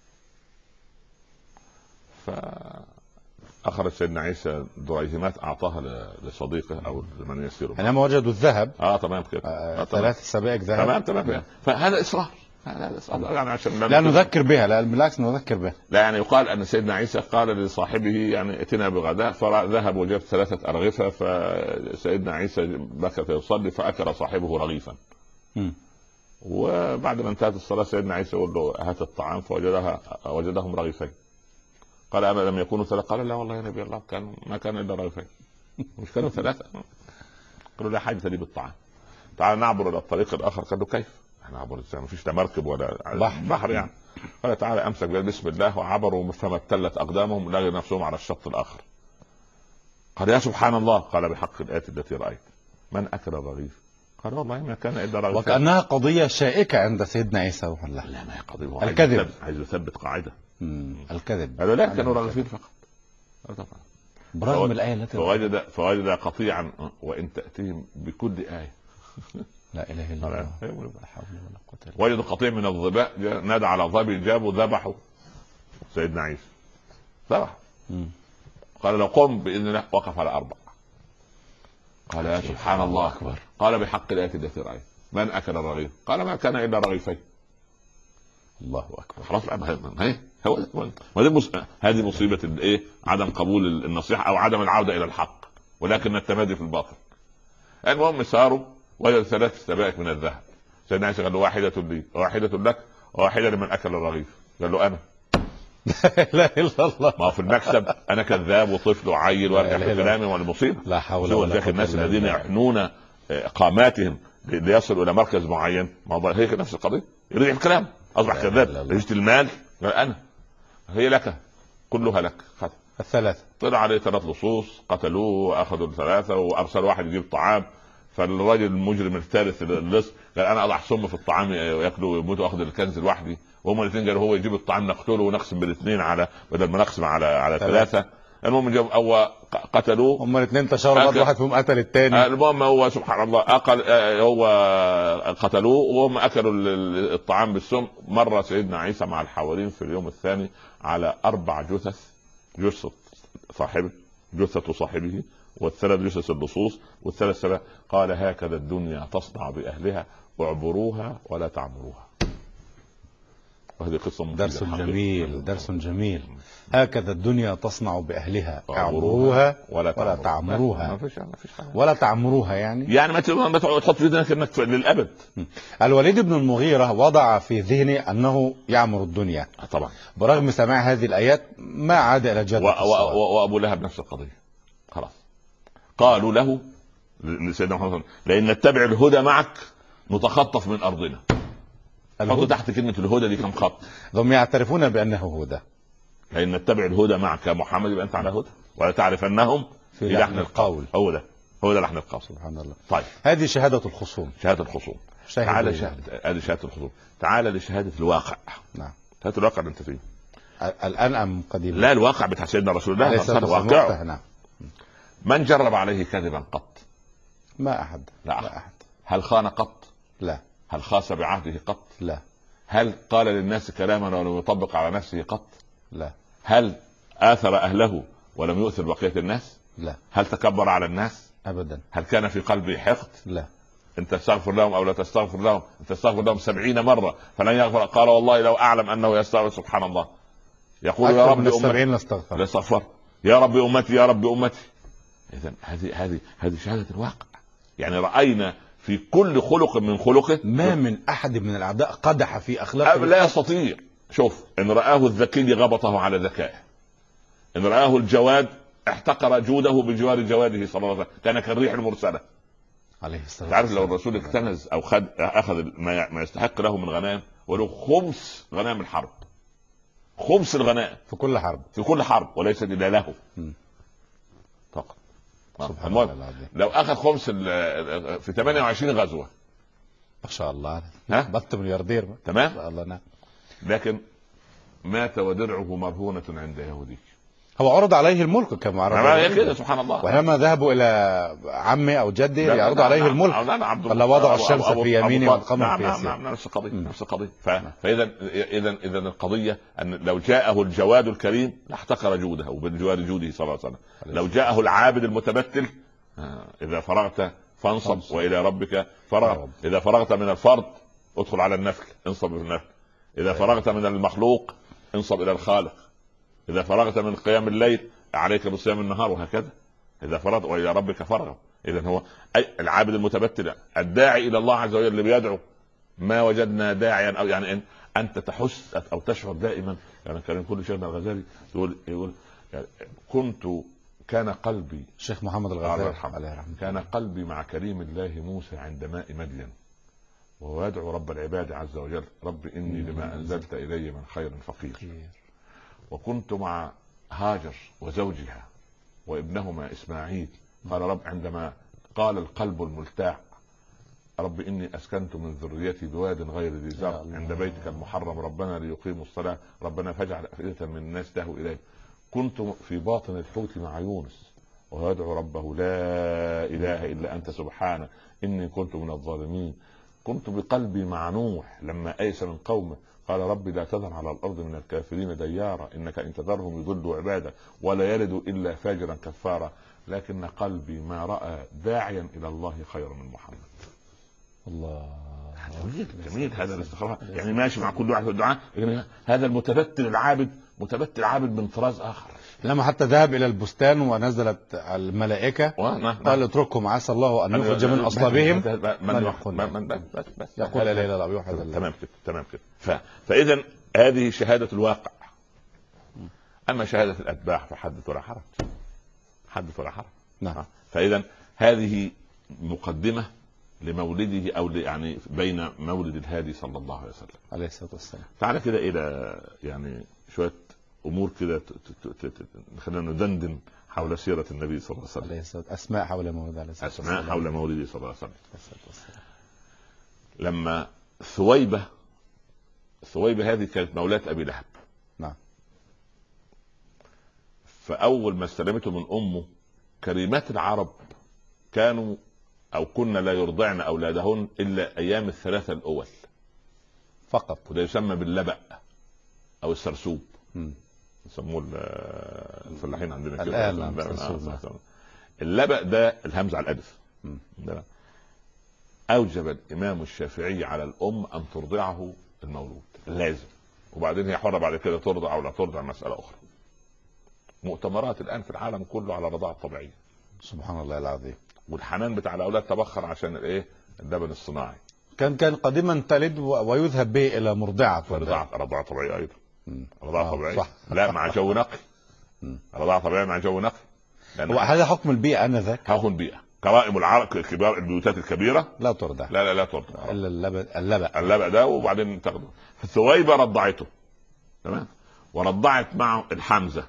فأخرج سيدنا عيسى دريهمات أعطاها لصديقه أو لمن يسيره. حينما وجدوا الذهب اه تمام كده آه ثلاث سبائك ذهب. تمام تمام. فهذا إصرار، يعني عشان لا نذكر بها، لا بالعكس نذكر بها. لا يعني يقال ان سيدنا عيسى قال لصاحبه يعني اتنا بغداء، فذهب وجاب ثلاثه ارغفه، فسيدنا عيسى بكى يصلي فاكل صاحبه رغيفا. م. وبعد ما انتهت الصلاه سيدنا عيسى يقول له هات الطعام، فوجدها وجدهم رغيفين. قال اما لم يكونوا ثلاثه؟ قال لا والله يا نبي الله كان ما كان الا رغيفين. مش كانوا ثلاثه؟ قالوا لا حاجه لي بالطعام، تعال نعبر الى الطريق الاخر. قال له كيف؟ نعبر ازاي؟ مفيش لا مركب ولا بحر, بحر يعني. قال تعالى امسك بسم الله، وعبروا فما ابتلت اقدامهم، لقوا نفسهم على الشط الاخر. قال يا سبحان الله. قال بحق الايه التي رايت من اكل الرغيف؟ قال والله ما كان الا رغيف. وكانها قضيه شائكه عند سيدنا عيسى والله. لا ما هي قضيه، الكذب، عايز يثبت قاعده. الكذب. قالوا لا كانوا رغيفين فقط. طبعا برغم الايه التي فوجد فوجد قطيعا وان تاتيهم بكل ايه. لا اله الا الله. وجدوا قطيع من الظباء، نادى على ظبي، جابوا ذبحوا سيدنا عيسى، ذبح. قال لو قم باذن الله، وقف على اربع. قال يا سبحان الله اكبر. قال بحق الايه التي رايت من اكل الرغيف؟ قال ما كان الا رغيفين. الله اكبر. خلاص هي هو هذه مصيبه الايه؟ عدم قبول النصيحه او عدم العوده الى الحق، ولكن التمادي في الباطل. المهم ساروا وجدوا ثلاث سبائك من الذهب. سيدنا عيسى قال له واحده لي وواحده لك وواحده لمن اكل الرغيف. قال له انا. لا اله الا الله. ما هو في المكسب انا كذاب وطفل وعيل وارجع في كلامي والمصيبه. لا حول ولا قوه. الناس الذين يحنون قاماتهم ليصلوا الى مركز معين، ما هي نفس القضيه، يرجع في كلامه اصبح كذاب. رجت المال قال انا، هي لك كلها لك. خد الثلاثه، طلع عليه ثلاث لصوص قتلوه واخذوا الثلاثه وارسل واحد يجيب طعام. فالراجل المجرم الثالث اللص قال انا اضع سم في الطعام ياكلوا ويموتوا واخذ الكنز لوحدي. وهم الاثنين قالوا هو يجيب الطعام نقتله ونقسم بالاثنين على بدل ما نقسم على على ثلاثه. المهم جاب او قتلوه هم الاثنين تشاوروا بعض، واحد فيهم قتل الثاني. المهم هو سبحان الله اقل هو قتلوه وهم اكلوا الطعام بالسم. مر سيدنا عيسى مع الحواريين في اليوم الثاني على اربع جثث، جثه صاحبه، جثه صاحبه، والثلاث جثث اللصوص والثلاث سبع. قال هكذا الدنيا تصنع باهلها، اعبروها ولا تعمروها. وهذه قصة درس جميل، درس جميل. هكذا الدنيا تصنع بأهلها، اعبروها ولا, ولا تعمروها. ما فيش ما فيش ولا تعمروها يعني يعني ما تحط في ذهنك انك للابد. الوليد بن المغيرة وضع في ذهنه انه يعمر الدنيا طبعا، برغم سماع هذه الايات ما عاد الى جد. وابو لهب نفس القضية. خلاص قالوا له لسيدنا محمد لئن نتبع الهدى معك نتخطف من ارضنا. حطوا تحت كلمة الهدى دي كم خط. هم يعترفون بأنه هدى. لأن نتبع الهدى معك يا محمد يبقى أنت على هدى ولا تعرف أنهم في لحن القول. هو ده هو ده لحن القول. سبحان الله. طيب هذه شهادة الخصوم. شهادة الخصوم. تعال شهادة هذه شهادة الخصوم. تعال لشهادة الواقع. نعم. شهادة الواقع اللي أنت فيه. الآن أم قديما؟ لا الواقع بتاع سيدنا رسول الله صلى الله عليه وسلم. نعم. من جرب عليه كذبا قط؟ ما أحد. لا, لا أحد. هل خان قط؟ لا. هل خاس بعهده قط؟ لا. هل قال للناس كلاما ولم يطبق على نفسه قط؟ لا. هل آثر أهله ولم يؤثر بقية الناس؟ لا. هل تكبر على الناس؟ أبدا. هل كان في قلبه حقد؟ لا. انت تستغفر لهم او لا تستغفر لهم، انت تستغفر لهم سبعين مرة فلن يغفر. قال والله لو اعلم انه يستغفر. سبحان الله. يقول يا رب امتي استغفر. استغفر يا رب امتي يا رب امتي. اذا هذه هذه هذه شهادة الواقع. يعني رأينا في كل خلق من خلقه ما من احد من الاعداء قدح في اخلاقه لا يستطيع. شوف ان رآه الذكي غبطه على ذكائه، ان رآه الجواد احتقر جوده بجوار جواده صلى الله عليه وسلم، كان كالريح المرسله عليه الصلاه والسلام. تعرف لو الرسول اكتنز او خد اخذ ما يستحق له من غنائم ولو خمس غنائم الحرب، خمس الغنائم في كل حرب، في كل حرب وليس الا له فقط. سبحان الله العظيم. لو اخذ خمس في ثمانية وعشرين غزوه ما شاء الله، ها بط ملياردير تمام. الله نعم. لكن مات ودرعه مرهونة عند يهودي. هو عرض عليه الملك كما عرض كده سبحان الله. ولما ذهبوا الى عمه او جده يعرض عليه الملك فلا وضعوا الشمس في يمينه والقمر في يساره. نعم نفس القضيه نفس القضيه. فاذا اذا اذا القضيه ان لو جاءه الجواد الكريم لاحتقر جوده وبالجوار جوده صلى الله عليه وسلم. لو جاءه العابد المتبتل اذا فرغت فانصب والى ربك فرغ. اذا فرغت من الفرض ادخل على النفل انصب بالنفل. اذا فرغت من المخلوق انصب الى الخالق. اذا فرغت من قيام الليل عليك بصيام النهار وهكذا. اذا فرغت والى ربك فرغ. اذا هو اي العابد المتبتل الداعي الى الله عز وجل اللي بيدعو ما وجدنا داعيا او يعني ان انت تحس او تشعر دائما. يعني كان كل شيخنا الغزالي يقول يقول يعني كنت كان قلبي الشيخ محمد الغزالي عليه رحمه كان قلبي مع كريم الله موسى عند ماء مدين وهو يدعو رب العباد عز وجل رب إني لما أنزلت إلي من خير فقير. وكنت مع هاجر وزوجها وابنهما إسماعيل قال رب عندما قال القلب الملتاع رب إني أسكنت من ذريتي بواد غير ذي زرع عند بيتك المحرم ربنا ليقيموا الصلاة ربنا فاجعل أفئدة من الناس تهوي إليه. كنت في باطن الحوت مع يونس وهو يدعو ربه لا إله إلا أنت سبحانه إني كنت من الظالمين. كنت بقلبي مع نوح لما أيس من قومه قال رب لا تذر على الأرض من الكافرين ديارا إنك إن تذرهم يضلوا عبادك ولا يلدوا إلا فاجرا كفارا. لكن قلبي ما رأى داعيا إلى الله خير من محمد. الله جميل جميل هذا الاستخراج. يعني ماشي مع كل واحد في الدعاء. هذا المتبتل العابد متبتل عابد من طراز آخر. لما حتى ذهب إلى البستان ونزلت الملائكة قال اتركهم عسى الله أن يخرج من أصلابهم من يقول يقول لا إله إلا الله يوحد الله. تمام كده تمام كده. فإذا هذه شهادة الواقع. أما شهادة الأتباع فحدث ولا حرج، حدث ولا حرج. نعم. فإذا هذه مقدمة لمولده أو يعني بين مولد الهادي صلى الله عليه وسلم عليه الصلاة والسلام. تعالى كده إلى يعني شوية أمور كده خلينا ندندن حول سيرة النبي صلى الله عليه وسلم. عليه الصلاة أسماء حول مولده عليه الصلاة أسماء حول مولده صلى الله عليه وسلم. والسلام. لما ثويبة ثويبة هذه كانت مولاة أبي لهب. نعم. فأول ما استلمته من أمه كريمات العرب كانوا أو كنا لا يرضعن أولادهن إلا أيام الثلاثة الأول فقط، وده يسمى باللبأ أو السرسوب. م. يسموه الفلاحين عندنا كده. اللبأ ده الهمزة على الألف. أوجب الإمام الشافعي على الأم أن ترضعه المولود لازم، وبعدين هي حرة بعد كده ترضع أو لا ترضع مسألة أخرى. مؤتمرات الآن في العالم كله على الرضاعة الطبيعية. سبحان الله العظيم. والحنان بتاع الأولاد تبخر عشان الإيه؟ اللبن الصناعي. كان كان قديما تلد ويذهب به إلى مرضعة. رضاعة رضاعة طبيعية أيضا. رضاعة آه طبيعية. صح. لا مع جو نقي. رضاعة طبيعية مع جو نقي. وهذا حكم البيئة آنذاك. حكم البيئة. كرائم العرب كبار البيوتات الكبيرة لا ترضع. لا لا لا ترضع إلا اللبن اللبن اللبن ده وبعدين تاخده. فثويبة رضعته تمام، ورضعت معه الحمزة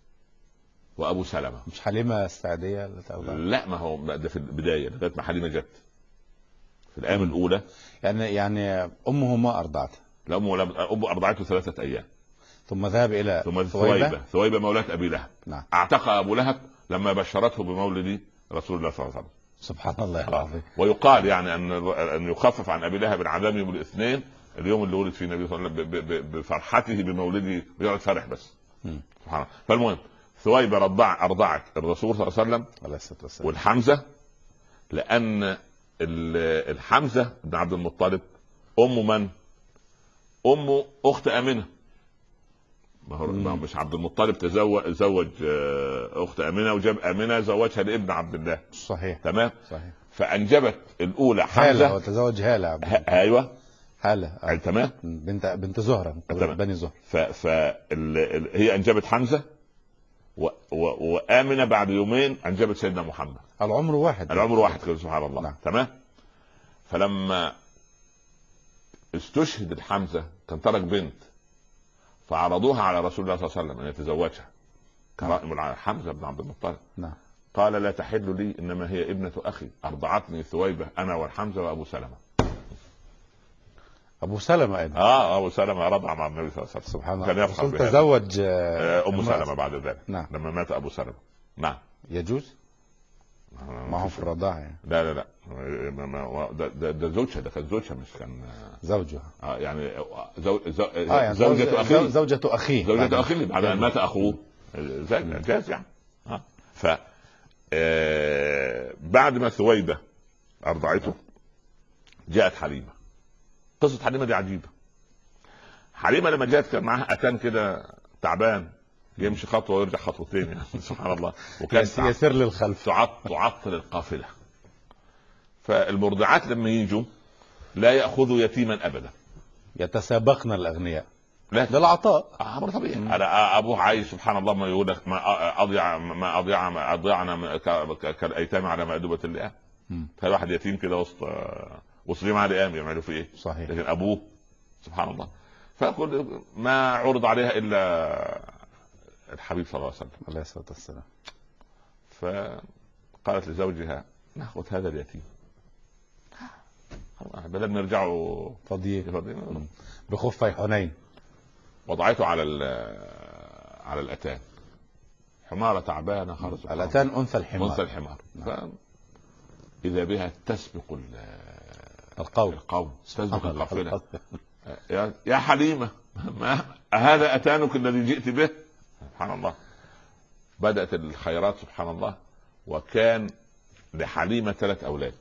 وأبو سلمة. مش حليمة السعدية اللي ترضع؟ لا ما هو ده في البداية لغاية ما حليمة جت في الأيام الأولى. يعني يعني أمه ما أرضعته؟ لا أمه أمه أرضعته ثلاثة أيام ثم ذهب إلى ثم ثويبة. ثويبة مولاة أبي لهب. نعم. اعتق أبو لهب لما بشرته بمولد رسول الله صلى الله عليه وسلم. سبحان الله العظيم. ويقال يعني أن أن يخفف عن أبي لهب العذاب يوم الاثنين، اليوم اللي ولد فيه النبي صلى الله عليه وسلم بفرحته بمولده ويقعد فرح بس. سبحان الله. فالمهم ثويبة رضع أرضعت الرسول صلى الله عليه وسلم عليه الصلاة والسلام والحمزة، لأن الحمزة بن عبد المطلب أم من؟ أم أخت آمنة. ما هو مش عبد المطلب تزوج زوج أخت آمنة وجاب آمنة زوجها لابن عبد الله. صحيح. تمام. صحيح. فأنجبت الأولى حمزة. هالة وتزوج هالة عبد الله. أيوة هالة. آه. تمام. بنت بنت زهرة من بني زهرة. فهي أنجبت حمزة و... و... وآمنة بعد يومين أنجبت سيدنا محمد. العمر واحد. العمر واحد كده سبحان الله. نعم. تمام. فلما استشهد الحمزة كان ترك بنت فعرضوها على رسول الله صلى الله عليه وسلم أن يتزوجها كرائم العرب حمزة بن عبد المطلب. نعم. قال لا تحل لي إنما هي ابنة أخي أرضعتني ثويبة أنا والحمزة وأبو سلمة. أبو سلمة أيضا. آه أبو سلمة رضع مع النبي صلى الله عليه وسلم. سبحان الله. كان تزوج أم سلمة بعد ذلك. نعم. لما مات أبو سلمة. نعم. يجوز؟ ما هو في الرضاعة يعني. لا لا لا ده ده, ده زوجها ده كان زوجها مش كان زوجها. اه يعني زو زو آه يعني زوجة أخيه. زوجة أخيه. زوجة أخيه بعد أن مات أخوه. جاز يعني. اه ف آه بعد ما ثويبة أرضعته جاءت حليمة. قصة حليمة دي عجيبة. حليمة لما جاءت كان معها أتان كده تعبان يمشي خطوة ويرجع خطوتين يعني. سبحان الله. وكان يسير للخلف تعطل القافلة. فالمرضعات لما يجوا لا يأخذوا يتيما أبدا. يتسابقن الأغنياء لا للعطاء. أمر طبيعي. أنا أبوه عايش سبحان الله ما يقول لك ما أضيع ما أضيع ما أضيعنا كالأيتام على مأدبة اللئام. تخيل واحد يتيم كده وسط وسط جماعة لئام يعملوا فيه إيه؟ صحيح. لكن أبوه سبحان الله. فكل ما عرض عليها إلا الحبيب صلى الله عليه وسلم عليه الصلاة والسلام. فقالت لزوجها ناخذ هذا اليتيم بدل ما يرجعوا فاضيين بخفي حنين. وضعته على على الأتان حمارة تعبانة خالص. الأتان أنثى الحمار. أنثى الحمار. إذا بها تسبق القوم القوم تسبق القافلة. يا حليمة ما هذا أتانك الذي جئت به؟ سبحان الله. بدأت الخيرات سبحان الله. وكان لحليمة ثلاث أولاد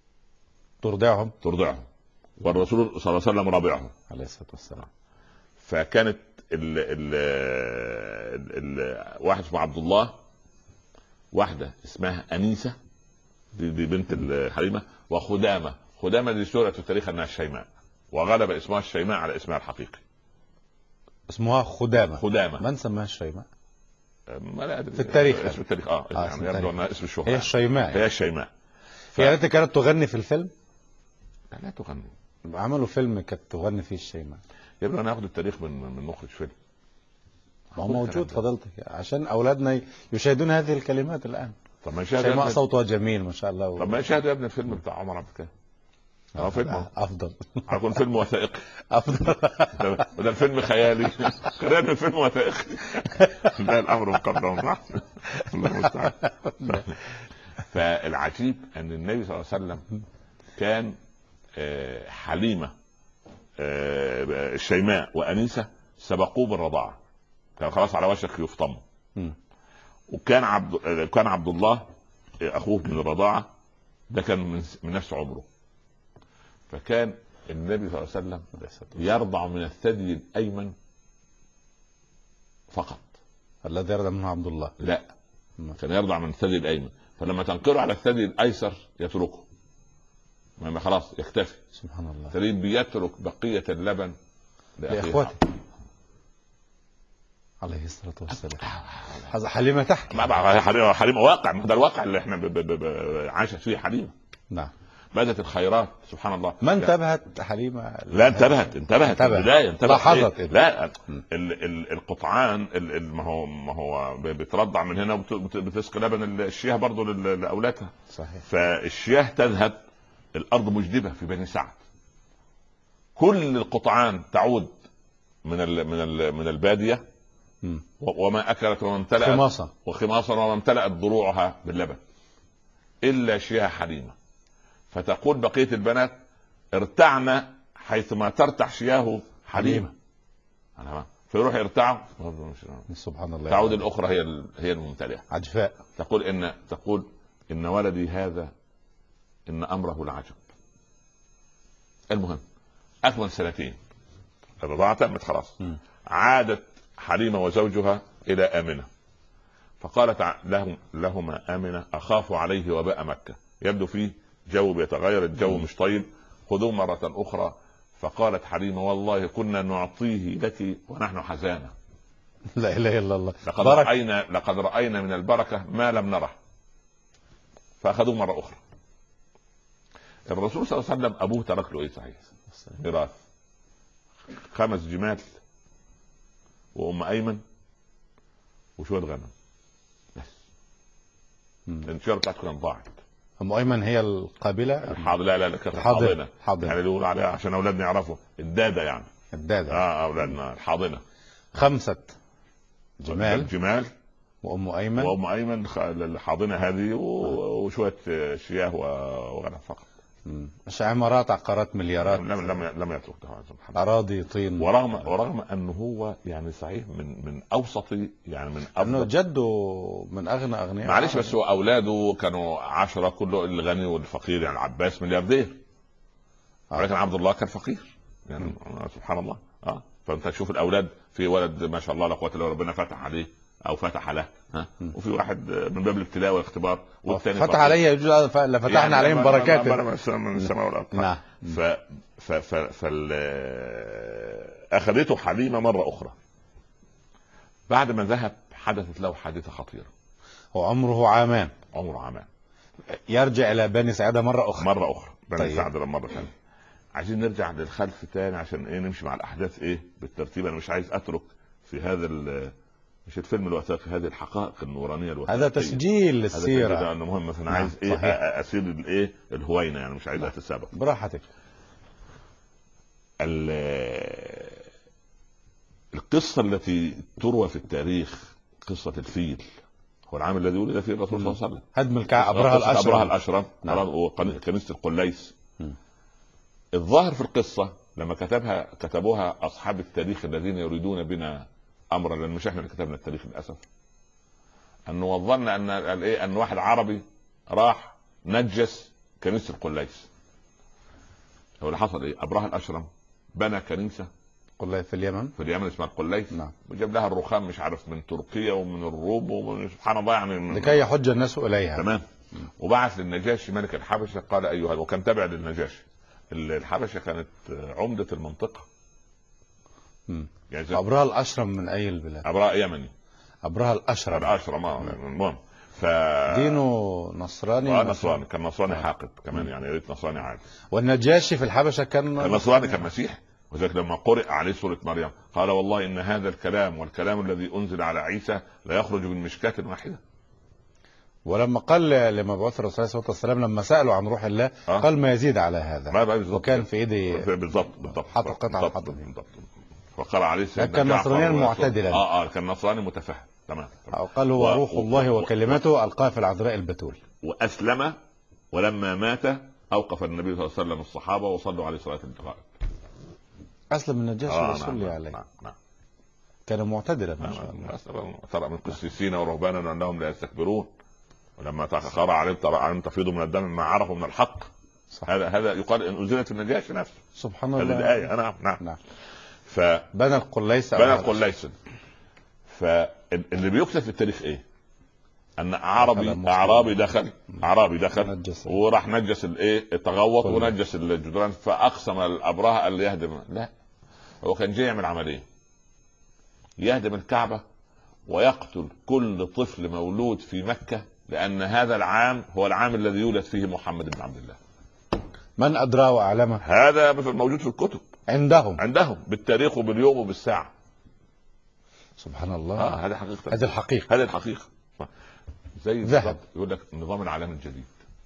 ترضعهم ترضعهم والرسول صلى الله عليه وسلم رابعهم عليه الصلاة والسلام. فكانت ال ال ال ال واحد اسمه عبد الله، واحده اسمها انيسه دي, دي بنت الحليمه، وخدامه. خدامه دي سورة في التاريخ انها الشيماء، وغلب اسمها الشيماء على اسمها الحقيقي. اسمها خدامه. خدامه. من سماها الشيماء؟ ما لا أدري. في التاريخ اسم التاريخ اه, آه يعني يبدو انها اسم الشهرة. هي الشيماء يعني. هي الشيماء. ف... هي التي كانت تغني في الفيلم؟ لا, لا تغني. عملوا فيلم كانت تغني فيه الشيماء. يبدو انا اخذ التاريخ من من مخرج فيلم. ما هو موجود فضلتك عشان اولادنا يشاهدون هذه الكلمات الان. طب ما يشاهد شيماء صوتها جميل ما شاء الله و... طب ما يشاهد يا ابني الفيلم بتاع عمر عبد الكريم. اه فيلم افضل. هيكون فيلم وثائقي. افضل. ده الفيلم خيالي. خلينا الفيلم وثائقي. لا الامر مقدر. الله المستعان. فالعجيب ان النبي صلى الله عليه وسلم كان حليمه الشيماء وانيسه سبقوه بالرضاعه، كان خلاص على وشك يفطموا. وكان عبد كان عبد الله اخوه من الرضاعه، ده كان من, من نفس عمره. فكان النبي صلى الله عليه وسلم يرضع من الثدي الايمن فقط. الذي يرضع منه عبد الله؟ لا، كان يرضع من الثدي الايمن، فلما تنقره على الثدي الايسر يتركه، ما خلاص يكتفي. سبحان الله. تريد بيترك بقيه اللبن لاخوته عليه الصلاه والسلام. هذا حليمه تحكي. حليمه حليمه واقع، ده الواقع اللي احنا عاشت فيه حليمه. نعم. بدت الخيرات سبحان الله. ما انتبهت حليمه؟ لا انتبهت انتبهت في البدايه انتبهت. لاحظت إيه؟ لا ال ال القطعان ال ما هو ما هو بترضع من هنا وبتسقي لبن الشياه برضه لاولادها. صحيح. فالشياه تذهب، الارض مجدبه في بني سعد، كل القطعان تعود من ال من ال من الباديه، م. وما اكلت وما امتلأت خماصا وخماصا وما امتلأت ضروعها باللبن الا شياه حليمه. فتقول بقيه البنات ارتعنا حيثما ترتع شياه حليمه، فيروح يرتعوا سبحان الله. تعود الاخرى هي هي الممتلئه عجفاء. تقول ان تقول ان ولدي هذا ان امره لعجب. المهم اكمل سنتين، الرضاعه تمت خلاص. م. عادت حليمه وزوجها الى امنه، فقالت لهم لهما امنه اخاف عليه وباء مكه، يبدو فيه جو بيتغير، الجو مش طيب، خذوه مرة أخرى. فقالت حليمة والله كنا نعطيه لك ونحن حزانة. لا إله إلا الله. لقد رأينا لقد رأينا من البركة ما لم نره. فأخذوه مرة أخرى. الرسول صلى الله عليه وسلم أبوه ترك له إيه صحيح؟ ميراث خمس جمال وأم أيمن وشوية غنم بس. الانشارة بتاعته كانت ضاعت. أم أيمن هي القابلة؟ الحاضنة. لا لا لا كانت الحاضنة. يعني اللي يقولوا عليها عشان أولادنا يعرفوا الدادة، يعني الدادة. اه أولادنا الحاضنة. خمسة جمال جمال وأم أيمن وأم أيمن الحاضنة هذه وشوية شياه وغنم فقط. مش عمارات عقارات مليارات. لم لم لم يترك أراضي طين. ورغم ورغم أنه هو يعني صحيح من من أوسط، يعني من أنه جده من أغنى أغنياء. معلش بس هو أولاده كانوا عشرة، كله الغني والفقير، يعني العباس ملياردير ولكن عبد الله كان فقير يعني. م. سبحان الله. اه فأنت تشوف الأولاد، في ولد ما شاء الله لا قوة إلا بالله ربنا فتح عليه او فتح له، ها، وفي واحد من باب الابتلاء والاختبار، والثاني فتح عليه يجوز فتحنا يعني عليهم بركات من السماء والارض. نعم. ف ف ف فال اخذته حليمه مره اخرى. بعد ما ذهب حدثت له حادثه خطيره. وعمره عامان. عمره عامان. يرجع الى بني سعاده مره اخرى. مره اخرى بني طيب. سعاده مره ثانيه. عايزين نرجع للخلف تاني عشان ايه نمشي مع الاحداث ايه بالترتيب. انا مش عايز اترك في هذا مش الفيلم الوثائقي هذه الحقائق النورانيه الوثائقيه. هذا تسجيل للسيره. هذا انه مهم مثلا. عايز ايه اسير الايه الهوينه، يعني مش عايز اتسابق. براحتك. القصه التي تروى في التاريخ قصه الفيل، هو العام الذي ولد فيه الرسول صلى الله عليه وسلم. هدم الكعبه ابرهه الاشرم. ابرهه الاشرم وكنيسه القليس. الظاهر في القصه لما كتبها كتبوها اصحاب التاريخ الذين يريدون بنا امرا، لان مش احنا اللي كتبنا التاريخ للاسف، انه وظننا ان الايه ان واحد عربي راح نجس كنيسه القليس. هو اللي حصل ايه؟ ابرهه الاشرم بنى كنيسه قليث في اليمن، في اليمن اسمها القليث. نعم. وجاب لها الرخام مش عارف من تركيا ومن الروم ومن سبحان الله يعني لكي يحج الناس اليها. تمام. وبعث للنجاشي ملك الحبشه قال ايها، وكان تابع للنجاشي. الحبشه كانت عمده المنطقه. امم يعني ابرهة الاشرم من اي البلاد؟ ابراء يمني. ابرهة الاشرم. الاشرم اه المهم. ف دينه نصراني. آه نصراني، كان نصراني آه. حاقد كمان، يعني يا ريت نصراني عادي. والنجاشي في الحبشه كان كان نصراني، كان مسيحي. وذلك لما قرئ عليه سورة مريم قال والله إن هذا الكلام والكلام الذي أنزل على عيسى لا يخرج من مشكاة واحدة. ولما قال لمبعوث الرسول صلى الله عليه وسلم لما سألوا عن روح الله أه؟ قال ما يزيد على هذا. ما بقى بالضبط. وكان في ايدي بالضبط بالضبط حط قطعة حط بالضبط. فقال عليه سيدنا كان نصرانيا معتدلا. اه اه كان نصراني متفهم. تمام. أو قال هو و... روح الله و... وكلمته ألقاها في العذراء البتول. وأسلم، ولما مات أوقف النبي صلى الله عليه وسلم الصحابة وصلوا عليه صلاة الغائب. أسلم النجاشي آه وصلي نعم عليه. نعم نعم. كان معتدلا ما شاء الله. ترى من قسيسين ورهبانا أنهم لا يستكبرون، ولما تأخر عليهم ترى أن تفيض من الدم ما عرفوا من الحق. صح. هذا هذا يقال إن أنزلت النجاشي نفسه. سبحان الله. هذه الآية. نعم نعم نعم. فبنى القليس. بنى القليس. فاللي بيكتب في التاريخ إيه؟ أن أعرابي أعرابي دخل أعرابي دخل وراح نجس الإيه التغوط ونجس الجدران، فأقسم الأبرهة اللي يهدم. لا، هو كان جاي يعمل عملية، يهدم الكعبة ويقتل كل طفل مولود في مكة، لأن هذا العام هو العام الذي يولد فيه محمد بن عبد الله. من أدرى وأعلمه؟ هذا موجود في الكتب عندهم عندهم بالتاريخ وباليوم وبالساعة. سبحان الله. آه هذه حقيقة. هذه الحقيقة. هذه الحقيقة. زي ذهب. يقول لك النظام العالمي الجديد.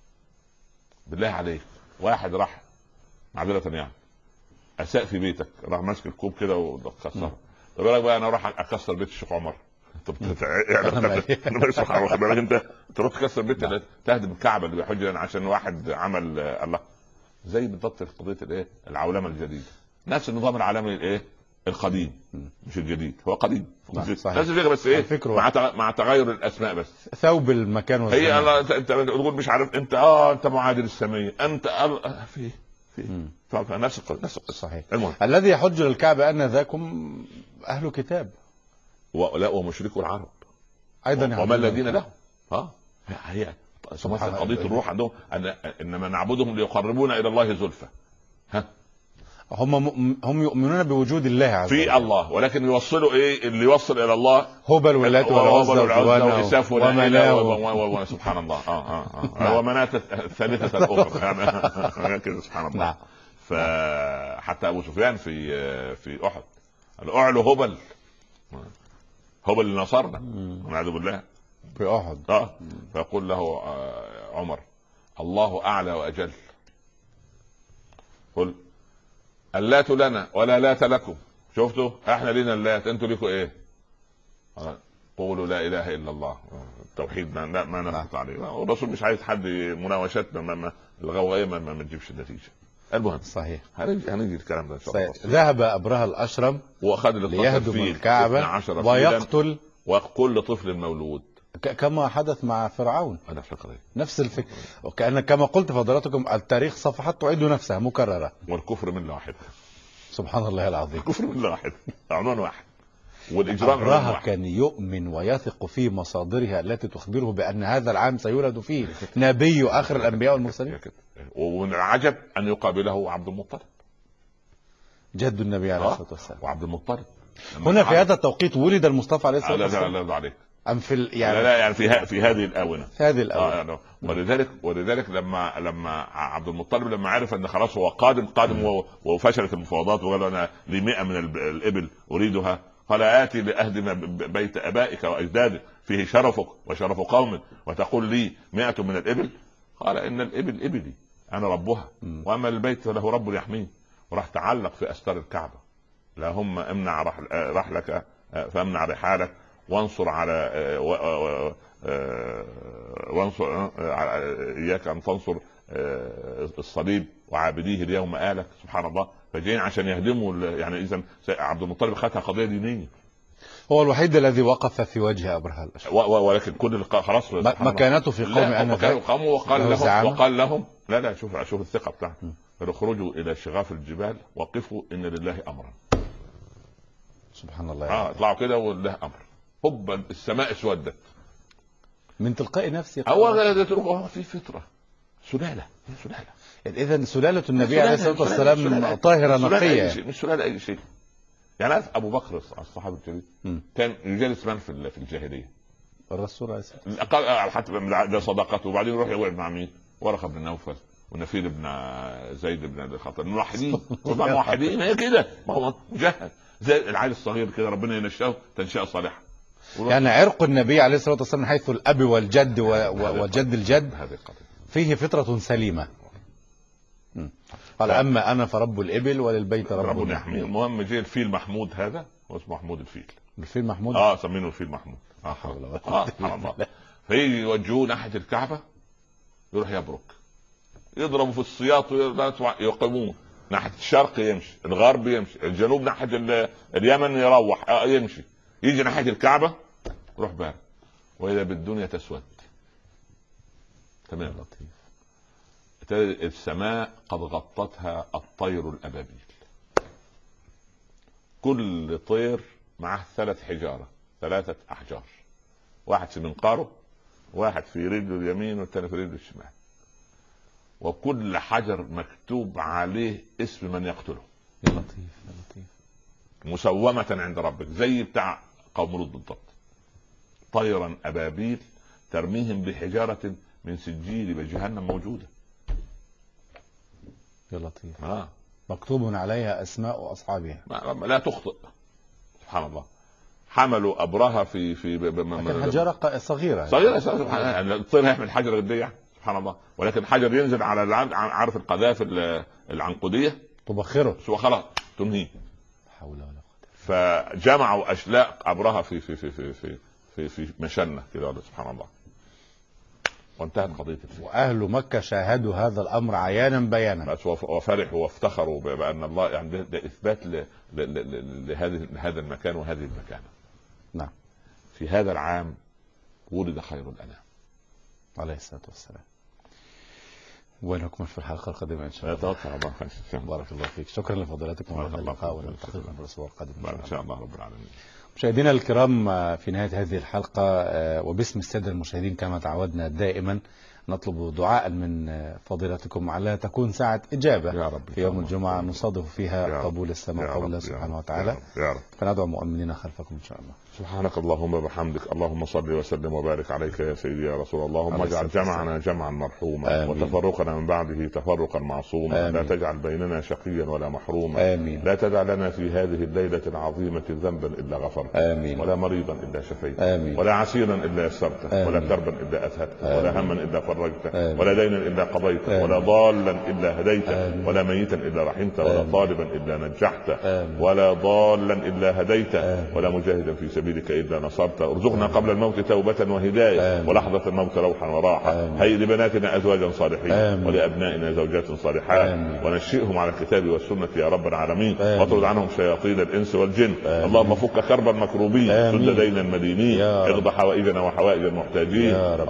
بالله عليك، واحد راح معذرة يعني أساء في بيتك، راح ماسك الكوب كده وكسره. طب بالك بقى انا اروح اكسر بيت الشيخ عمر؟ طب يعني سبحان الله، بالك انت تروح تكسر بيت تهدم الكعبه اللي بيحج عشان واحد عمل الله. زي بالضبط قضيه الايه العولمه الجديده، نفس النظام العالمي الايه القديم مش الجديد، هو قديم نفس الفكره بس ايه مع مع تغير الاسماء بس، ثوب المكان والزمان. هي الله انت تقول مش عارف انت اه انت معادل الساميه انت آه في في نفس القصه نفس القصه. صحيح. المهم الذي يحج للكعبه ان ذاكم اهل كتاب ولا ومشركوا العرب ايضا وما الذين لهم. اه هي قضيه الروح عندهم ان انما نعبدهم ليقربونا الى الله زلفى. ها هم هم يؤمنون بوجود الله عز وجل في الله، ولكن يوصلوا ايه اللي يوصل الى الله؟ هبل واللات والعزى وإساف ومناة سبحان الله. اه اه اه ومناة الثالثة الاخرى كده سبحان الله. فحتى ابو سفيان في في احد الاعلى هبل هبل اللي نصرنا ونعوذ بالله في احد. اه فيقول له عمر الله اعلى واجل، قل اللات لنا ولا لات لكم. شفتوا احنا لينا اللات انتوا ليكوا ايه؟ قولوا لا اله الا الله. التوحيد ما لا ما نسقط عليه، والرسول مش عايز حد مناوشات الغوغاء ما, ما تجيبش النتيجه. المهم صحيح هنيجي هنيجي الكلام ده ان شاء الله. ذهب ابرهة الاشرم واخذ ليهدم الكعبه ويقتل وكل طفل مولود كما حدث مع فرعون. انا فكرة نفس الفكره، وكأن كما قلت فضلاتكم التاريخ صفحات تعيد نفسها مكرره. والكفر من واحد. سبحان الله العظيم. الكفر من واحد، عنوان واحد، والاجرام ابرهة كان يؤمن ويثق في مصادرها التي تخبره بان هذا العام سيولد فيه نبي اخر الانبياء والمرسلين. ومن العجب ان يقابله عبد المطلب جد النبي عليه الصلاه والسلام. وعبد المطلب هنا في هذا التوقيت ولد المصطفى عليه الصلاه والسلام. لا لا لا عليك. ام في يعني لا لا يعني في في هذه الاونه في هذه الاونه آه يعني ولذلك ولذلك لما لما عبد المطلب لما عرف ان خلاص هو قادم قادم وفشلت المفاوضات وقال انا لي مئة من الابل اريدها، قال آتي لأهدم بيت أبائك وأجدادك فيه شرفك وشرف قومك وتقول لي مئة من الإبل؟ قال إن الإبل إبلي أنا ربها، وأما البيت فله رب يحميه. وراح تعلق في أستار الكعبة، اللهم امنع رحلك فامنع رحالك وانصر على وانصر إياك أن تنصر الصليب وعابديه اليوم آلك. سبحان الله. فجايين عشان يهدموا يعني. إذا عبد المطلب خدها قضية دينية، هو الوحيد الذي وقف في وجه أبرهة الأشرم، ولكن كل خلاص مكانته في قوم أنا قاموا وقال لهم وقال لهم لا لا شوف شوف الثقة بتاعته، اخرجوا إلى شغاف الجبال وقفوا إن لله أمرا. سبحان الله. اه يطلعوا كده وله امر، هب السماء اسودت من تلقاء نفسه. اول تروح في فطره سلاله سلاله. اذا سلاله النبي عليه الصلاه والسلام طاهره نقيه، مش سلاله اي شيء. يعني عارف ابو بكر الصحابي الجليل كان يجلس من في في الجاهليه الرسول عليه الصلاه والسلام حتى ده صداقته، وبعدين يروح يقعد مع مين؟ ورقه بن نوفل ونفيل بن زيد بن الخطاب، موحدين موحدين هي كده، ما هو مجهز زي العيل الصغير كده، ربنا ينشأه تنشئه صالحه. يعني عرق النبي عليه الصلاه والسلام من حيث الاب والجد والجد الجد فيه فطره سليمه. قال اما انا فرب الابل وللبيت رب, رب يحميه. المهم جه الفيل محمود، هذا هو اسمه محمود الفيل. الفيل محمود اه سمينه الفيل محمود. اه حول ولا قوه الا بالله. فيجي يوجهوه ناحيه الكعبه يروح يبرك، يضربوا في السياط يقيمون ناحيه الشرق يمشي، الغرب يمشي، الجنوب ناحيه اليمن يروح آه يمشي، يجي ناحيه الكعبه يروح بارك، واذا بالدنيا تسود تمام. لطيف. السماء قد غطتها الطير الابابيل، كل طير معه ثلاث حجاره، ثلاثه احجار، واحد في منقاره، واحد في رجله اليمين والثاني في رجله الشمال، وكل حجر مكتوب عليه اسم من يقتله. يا لطيف يا لطيف. مسومة عند ربك، زي بتاع قوم لوط بالضبط. طيرا أبابيل ترميهم بحجارة من سجيل بجهنم موجودة. يا لطيف. آه. مكتوب عليها أسماء أصحابها لا تخطئ. سبحان الله. حملوا أبرهة في في لكن حجارة صغيرة صغيرة سبحان. الطير هيحمل حجر قد ايه؟ سبحان الله. ولكن الحجر ينزل على العم... عارف القذائف العنقودية تبخره وخلاص تنهيه. حول ولا قوة. فجمعوا أشلاء أبرهة في في في في في في, في مشنة كده. سبحان الله. وانتهت قضية الفيل. وأهل مكة شاهدوا هذا الأمر عيانا بيانا بس وفرحوا وافتخروا بأن الله يعني ده إثبات ل... ل... ل... لهذه لهذا المكان وهذه المكانة. نعم. في هذا العام ولد خير الأنام عليه الصلاة والسلام. ونكمل في الحلقة القادمة إن شاء الله. بارك الله فيك. شكرا لفضيلتكم على هذا اللقاء ونلتقي في الأسبوع القادم إن شاء الله رب العالمين. مشاهدينا الكرام، في نهاية هذه الحلقة وباسم السادة المشاهدين كما تعودنا دائما نطلب دعاء من فضيلتكم على تكون ساعة إجابة يا رب في يوم الجمعة نصادف فيها قبول السماء قول الله سبحانه وتعالى، فندعو مؤمنين خلفكم إن شاء الله. سبحانك اللهم وبحمدك، اللهم صل وسلم وبارك عليك يا سيدي يا رسول الله. اللهم اجعل جمعنا جمعا مرحوما وتفرقنا من بعده تفرقا معصوما. لا تجعل بيننا شقيا ولا محروما. آمين. لا تدع لنا في هذه الليلة العظيمة ذنبا إلا غفرته، آمين. ولا مريضا إلا شفيته، آمين. ولا عسيرا إلا يسرته، ولا كربا إلا أذهبته، ولا هما إلا فرجته، ولا دينا إلا قضيته، ولا ضالا إلا هديته، ولا ميتا إلا رحمته، ولا طالبا إلا نجحته، ولا ضالا إلا هديته، ولا مجاهدا في سبيلك إلا نصرته. ارزقنا قبل الموت توبة وهداية، ولحظة الموت روحا وراحة. هيئ لبناتنا أزواجا صالحين، ولأبنائنا زوجات صالحات، ونشئهم على الكتاب والسنة يا رب العالمين، واطرد عنهم شياطين الإنس والجن. اللهم فك كرب المكروبين، سد دين المدينين، اقض حوائجنا وحوائج المحتاجين.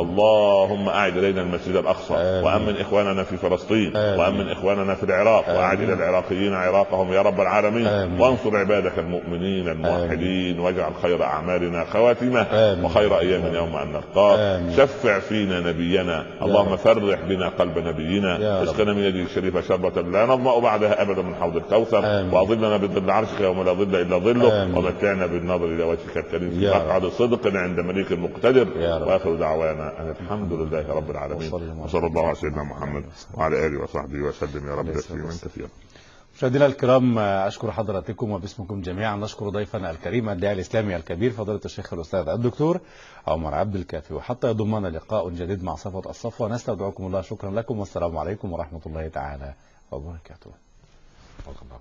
اللهم أعد إلينا المسجد الأقصى، وأمن إخواننا في فلسطين، وأمن إخواننا في العراق، وأعد إلى العراقيين عراقهم يا رب العالمين. وانصر عبادك المؤمنين الموحدين، واجعل خير أعمالنا خواتمة، وخير أيامنا يوم أن نلقاك. شفع فينا نبينا، اللهم فرح بنا قلب نبينا. اسقنا من يده الشريفة شربة لا نظمأ بعدها أبدا من حوض الكوثر، وأظلنا بظل عرشك يوم لا ظل إلا ظله، ومتعنا بالنظر إلى وجهك الكريم في مقعد صدق عند مليك مقتدر. وآخر دعوانا أن الحمد لله رب العالمين، وصلى الله على سيدنا محمد وعلى آله وصحبه وسلم يا رب تسليما كثيرا. مشاهدينا الكرام، أشكر حضراتكم وباسمكم جميعا نشكر ضيفنا الكريم الداعي الإسلامي الكبير فضيلة الشيخ الأستاذ الدكتور عمر عبد الكافي. وحتى يضمنا لقاء جديد مع صفوة الصفوة نستودعكم الله. شكرا لكم والسلام عليكم ورحمة الله تعالى وبركاته.